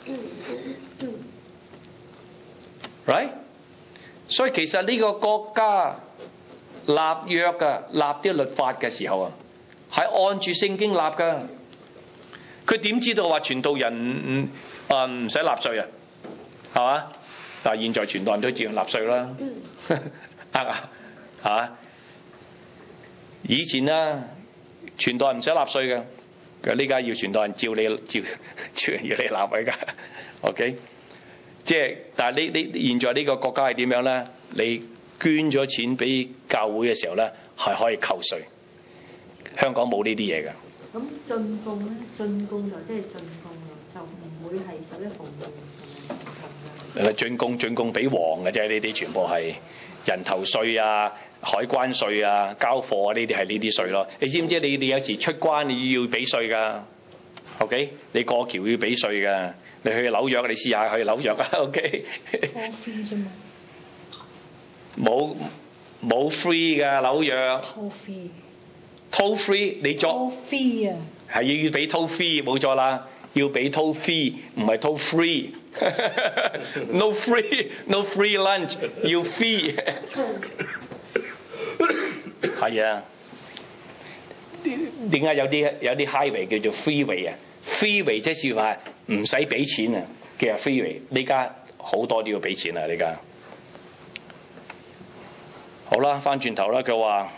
？Right？ 所以其實呢個國家立約嘅、立啲律法嘅時候啊，係按住聖經立㗎。佢點知道話傳道人唔使納稅啊？係嘛？但係現在傳道人都照樣納稅啦，得啊？嚇！以前啦，傳道人唔使納稅嘅，佢呢家要傳道人照要你納佢㗎。OK， 即係但係你現在呢個國家係點樣咧？你捐咗錢俾教會嘅時候咧，係可以扣稅。香港冇呢啲嘢㗎。 咁進貢咧，進貢就即係進貢咯，就唔會係十一奉獻咁樣。 進貢俾王嘅啫，呢啲全部係人頭稅啊、海關稅啊、交貨啊，呢啲係呢啲稅咯。你知唔知你有時出關你要俾稅㗎 ？OK， 你過橋要俾稅㗎。你去紐約，你試下去紐約啊 ？OK。Coffee 啫嘛。冇 free 㗎紐約。Toll free 你作係要俾 toll fee 冇錯啦，要俾 toll fee 唔係 toll free no free lunch 要 fee 係啊。點解有啲 highway 叫做 freeway 啊？freeway 即係話唔使俾錢啊，叫 freeway。呢家好多都要俾錢啊！呢家好啦，翻轉頭啦，佢話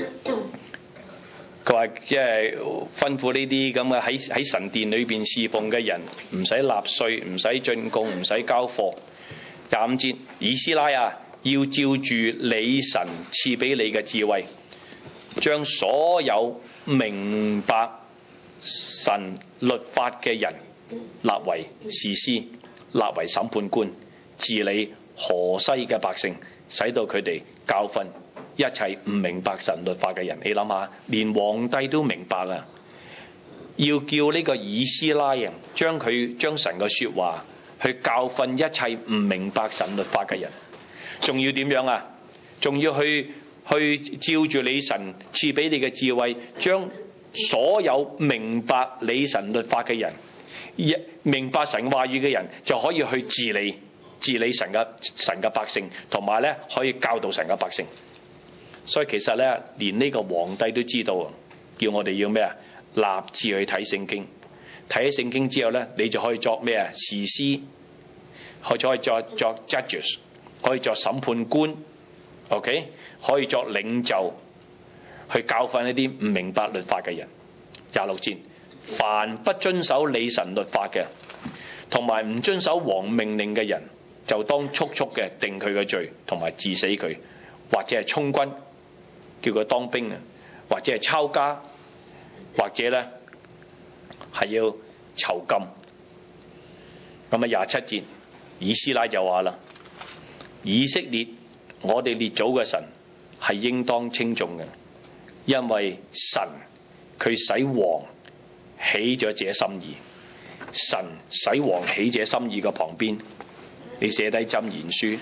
即係吩咐呢啲咁嘅喺神殿裏邊侍奉嘅人，唔使納稅，唔使進貢，唔使交貨。25節，以斯拉啊，要照住你神賜俾你嘅智慧， 將所有明白神律法嘅人立為士師，立為審判官，治理河西嘅百姓，使到佢哋教訓一切唔明白神律法嘅人。你諗下，連皇帝都明白啊，要叫呢個以斯拉人將神嘅說話去教訓一切唔明白神律法嘅人，仲要點樣啊？仲要去照住你神賜俾你嘅智慧，將所有明白你神律法嘅人，明白神話語嘅人，就可以去治理神嘅百姓，同埋咧可以教導神嘅百姓。所以其實咧，連呢個皇帝都知道，叫我哋要咩啊？立志去睇聖經，睇聖經之後咧，你就可以作咩啊？士師，可以作 judges， 可以作審判官 ，OK， 可以作領袖，去教訓一啲唔明白律法嘅人。26節，凡不遵守你神律法嘅，同埋唔遵守王命令嘅人，就當速速嘅定佢嘅罪，同埋治死佢，或者係充軍，叫佢當兵啊，或者係抄家，或者咧係要囚禁。咁啊27節，以斯拉就話啦：以色列，我哋列祖嘅神係應當稱頌嘅，因為神佢使王起咗這心意。神使王起這心意嘅旁邊，你寫低箴言書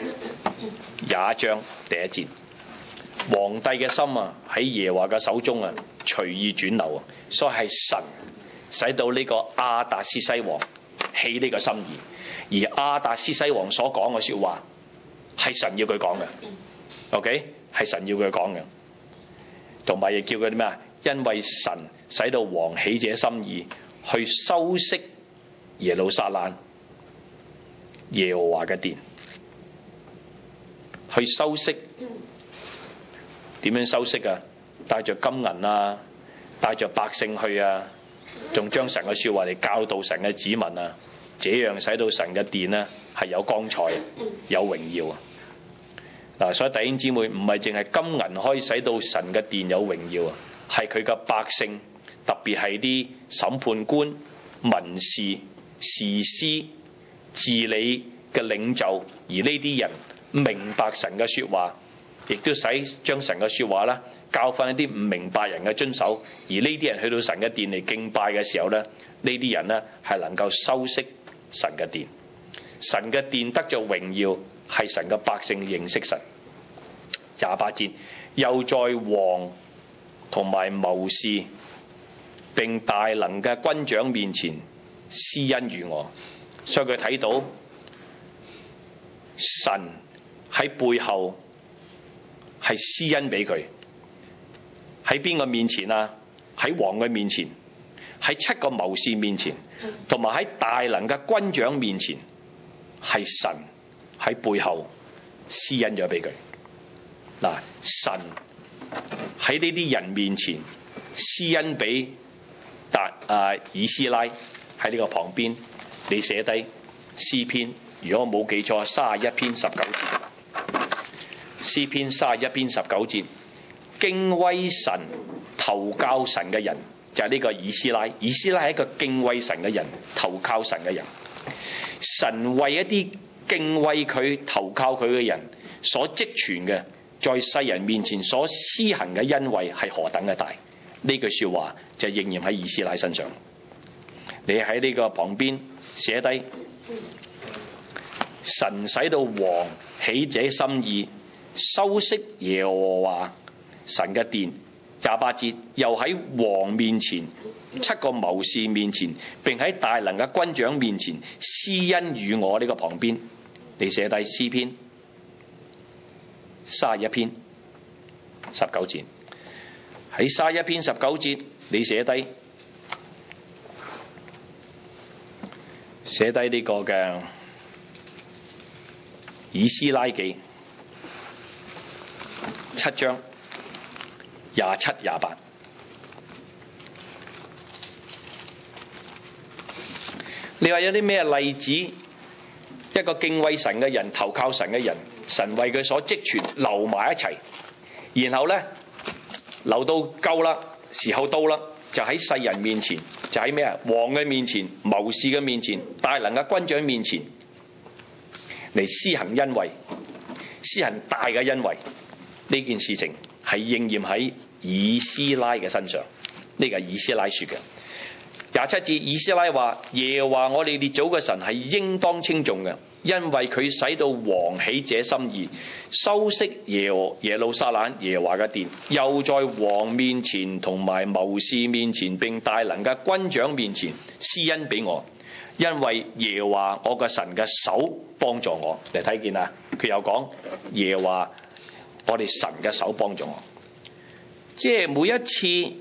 21章第1節，皇帝嘅心啊喺耶和華嘅手中啊隨意轉流啊，所以係神使到呢個亞達斯西王起呢個心意，而亞達斯西王所講嘅說話係神要佢講嘅 ，OK， 係神要佢講嘅，同埋亦叫佢啲咩啊？因為神使到王起這心意，去修飾耶路撒冷耶和華嘅殿，去修飾。點樣修飾啊？帶着金銀啊，帶着百姓去啊，仲將神嘅說話嚟教導神嘅子民啊，這樣使到神嘅殿呢係有光彩、有榮耀啊！嗱，所以弟兄姊妹，唔係淨係金銀可以使到神嘅殿有榮耀啊，係佢嘅百姓，特別係啲審判官、文士、士師、治理嘅領袖，而呢啲人明白神嘅說話，亦都使將神嘅說話啦教訓一啲唔明白人嘅遵守，而呢啲人去到神嘅殿嚟敬拜嘅時候咧，呢啲人呢係能夠修飾神嘅殿，神嘅殿得着榮耀，係神嘅百姓認識神。28節，又在王同埋謀士並大能嘅軍長面前施恩與我，所以佢睇到神喺背後係施恩俾佢。喺邊個面前啊？喺王嘅面前，喺7個謀士面前，同埋喺大能嘅軍長面前，係神喺背後施恩咗俾佢。嗱，神喺呢啲人面前施恩俾以斯拉，喺呢個旁邊，你寫低詩篇，如果我冇記錯，31篇19節，詩篇31篇19節，敬畏神、投靠神嘅人就係呢個以斯拉。以斯拉係一個敬畏神嘅人、投靠神嘅人。神為一啲敬畏佢、投靠佢嘅人所積存嘅，在世人面前所施行嘅恩惠係何等嘅大？呢句說話就應驗喺以斯拉身上。你喺呢個旁邊寫低，神使到王起這心意，修飾耶和華神嘅殿。28節，又喺王面前、7個謀士面前，並喺大能嘅軍長面前施恩與我。呢個旁邊你寫低詩篇31篇19節，喺31篇19節你寫低呢個嘅以斯拉記7章27、28。你話有啲咩例子？一個敬畏神嘅人、投靠神嘅人，神為佢所積存留埋一齊，然後呢， 留到夠啦，時候到啦，就喺世人面前，就喺咩啊？王嘅面前、謀士嘅面前、大能嘅軍長面前嚟施行恩惠，施行大嘅恩惠。呢件事情係應驗喺以斯拉嘅身上，呢個係以斯拉說嘅。27節，以斯拉話：耶和華我哋列祖嘅神係應當稱頌嘅，因為佢使到王起這心意，修飾耶路撒冷耶和華嘅殿，又在王面前同埋謀士面前並大能嘅軍長面前施恩俾我，因為耶和華我嘅神嘅手幫助我。你睇見啊？佢又講耶和華我哋神嘅手幫助我，即係每一次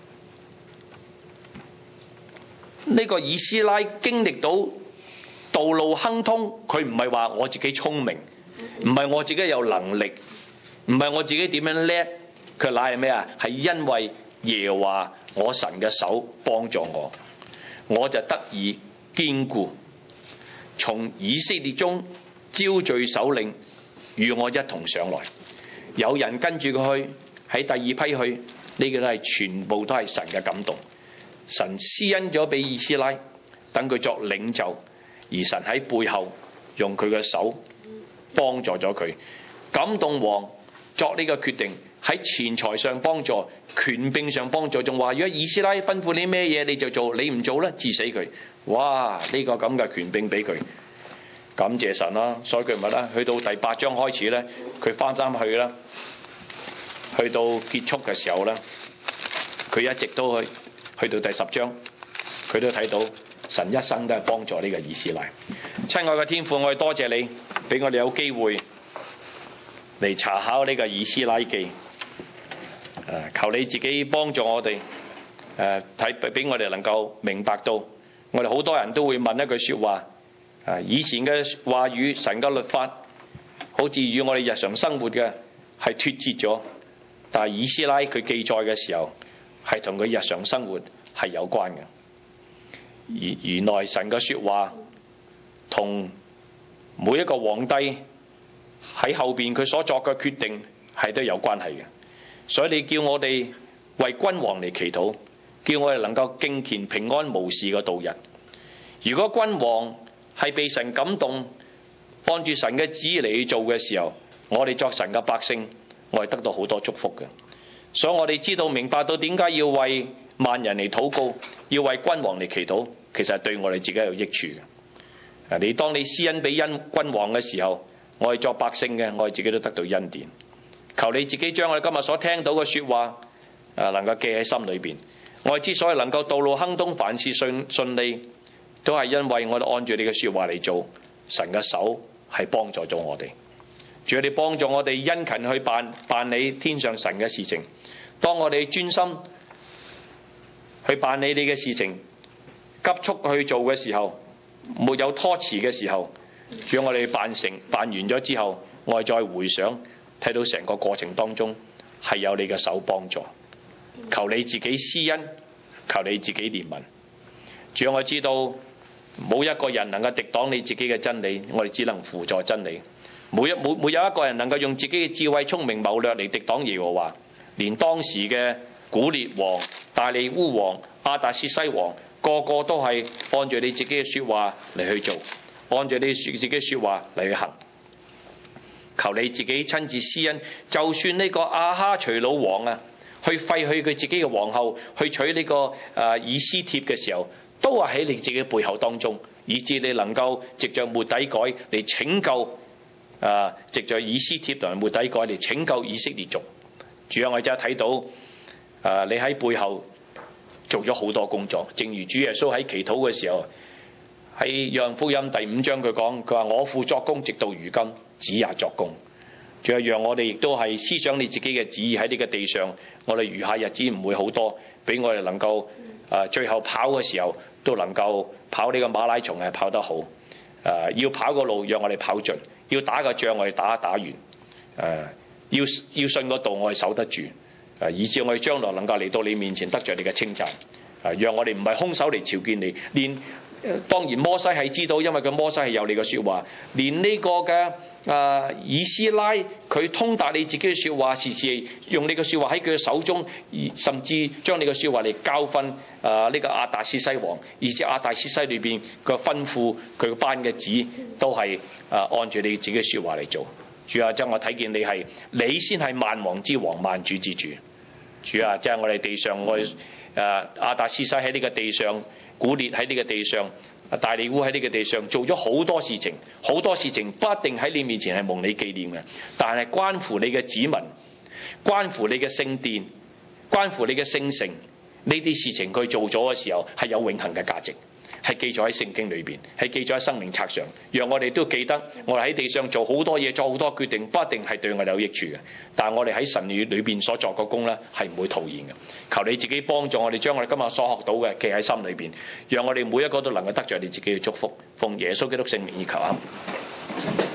呢個以斯拉經歷到道路亨通，佢唔係話我自己聰明，唔係我自己有能力，唔係我自己點樣叻，佢乃係咩啊？係因為耶和華我神嘅手幫助我，我就得以堅固。從以色列中招聚首領與我一同上來，有人跟住佢去，喺第二批去，呢個都係全部都係神嘅感動。神施恩咗俾以斯拉，等佢作領袖，而神喺背後用佢嘅手幫助咗佢，感動王作呢個決定，喺錢財上幫助，權柄上幫助，仲話如果以斯拉吩咐你咩嘢你就做，你唔做咧治死佢。哇！呢個咁嘅權柄俾佢，感謝神啦。所以佢咪啦，去到第8章開始咧，佢翻返去啦，去到結束嘅時候咧，佢一直都去到第10章，佢都睇到神一生都係幫助呢個以斯拉。親愛嘅天父，我哋多謝你俾我哋有機會嚟查考呢個以斯拉記。求你自己幫助我哋，俾我哋能夠明白到，我哋好多人都會問一句說話，以前嘅話語、神嘅律法，好似與我哋日常生活嘅係脫節咗，但係以斯拉佢記載嘅時候，係同佢日常生活係有關嘅。原來神嘅說話同每一個皇帝喺後邊佢所作嘅決定係都有關係嘅。所以你叫我哋為君王嚟祈禱，叫我哋能夠敬虔平安無事嘅度日。如果君王係被神感動，按住神嘅旨意嚟做嘅時候，我哋作神嘅百姓，我哋得到好多祝福嘅。所以我哋知道明白到點解要為萬人嚟禱告，要為君王嚟祈禱，其實係對我哋自己有益處嘅。當你施恩俾君王嘅時候，我哋作百姓嘅，我哋自己都得到恩典。求你自己將我哋今日所聽到嘅說話，能夠記喺心裏邊。我哋之所以能夠道路亨通，凡事順利，都係因為我哋按住你嘅說話嚟做，神嘅手係幫助咗我哋。主啊，你幫助我哋殷勤去辦理天上神嘅事情。當我哋專心去辦理你嘅事情，急速去做嘅時候，沒有拖遲嘅時候，主啊，我哋辦完咗之後，我哋再回想，睇到成個過程當中係有你嘅手幫助。求你自己施恩，求你自己憐憫。主啊，我知道冇一個人能夠敵擋你自己嘅真理，我哋只能輔助真理。沒有一個人能夠用自己嘅智慧、聰明、謀略嚟敵擋耶和華。連當時嘅古列王、大利烏王、亞達薛西王，個個都係按住你自己嘅說話嚟去做，按住你自己嘅說話嚟去行。求你自己親自施恩，就算呢個亞哈隨魯王啊，去廢去佢自己嘅皇后，去娶呢個以斯帖嘅時候，都係喺你自己背後當中，以致你能夠藉着末底改嚟拯救，藉着以斯帖同埋末底改嚟拯救以色列族。主啊，我真係睇到你喺背後做咗好多工作。正如主耶穌喺祈禱嘅時候，喺約翰福音第5章佢講，佢話我父作工直到如今，子也作工。主啊，讓我哋亦都係思想你自己嘅旨意喺呢個地上，我哋餘下日子唔會好多，俾我哋能夠最後跑嘅時候都能夠跑呢個馬拉松係跑得好。要跑個路讓我哋跑盡，要打個仗我哋打完。要信個道我哋守得住，以致我哋將來能夠嚟到你面前得着你嘅稱讚。讓我哋唔係空手嚟朝見你，連當然摩西係知道，因為佢摩西係有你嘅説話，連呢個嘅以斯拉佢通達你自己嘅説話，時時用你嘅説話喺佢嘅手中，甚至將你嘅説話嚟教訓呢個亞達薛西王，而且亞達薛西裏邊佢吩咐佢班嘅子都係按住你自己嘅説話嚟做。主啊，即係我睇見你先係萬王之王，萬主之主。主啊，即係我哋地上亞達薛西喺呢個地上，古列喺呢個地上，大利烏喺呢個地上做咗好多事情，好多事情不一定喺你面前係蒙你紀念嘅，但係關乎你嘅子民，關乎你嘅聖殿，關乎你嘅聖城，呢啲事情佢做咗嘅時候係有永恆嘅價值，係記載喺聖經裏邊，係記載喺生命冊上，讓我哋都記得我哋喺地上做好多嘢，做好多決定，不一定係對我哋有益處嘅，但係我哋喺神裏邊所作嘅功咧係唔會徒然嘅。求你自己幫助我哋，將我哋今日所學到嘅記喺心裏邊，讓我哋每一個都能夠得着你自己嘅祝福。奉耶穌基督聖名而求啊！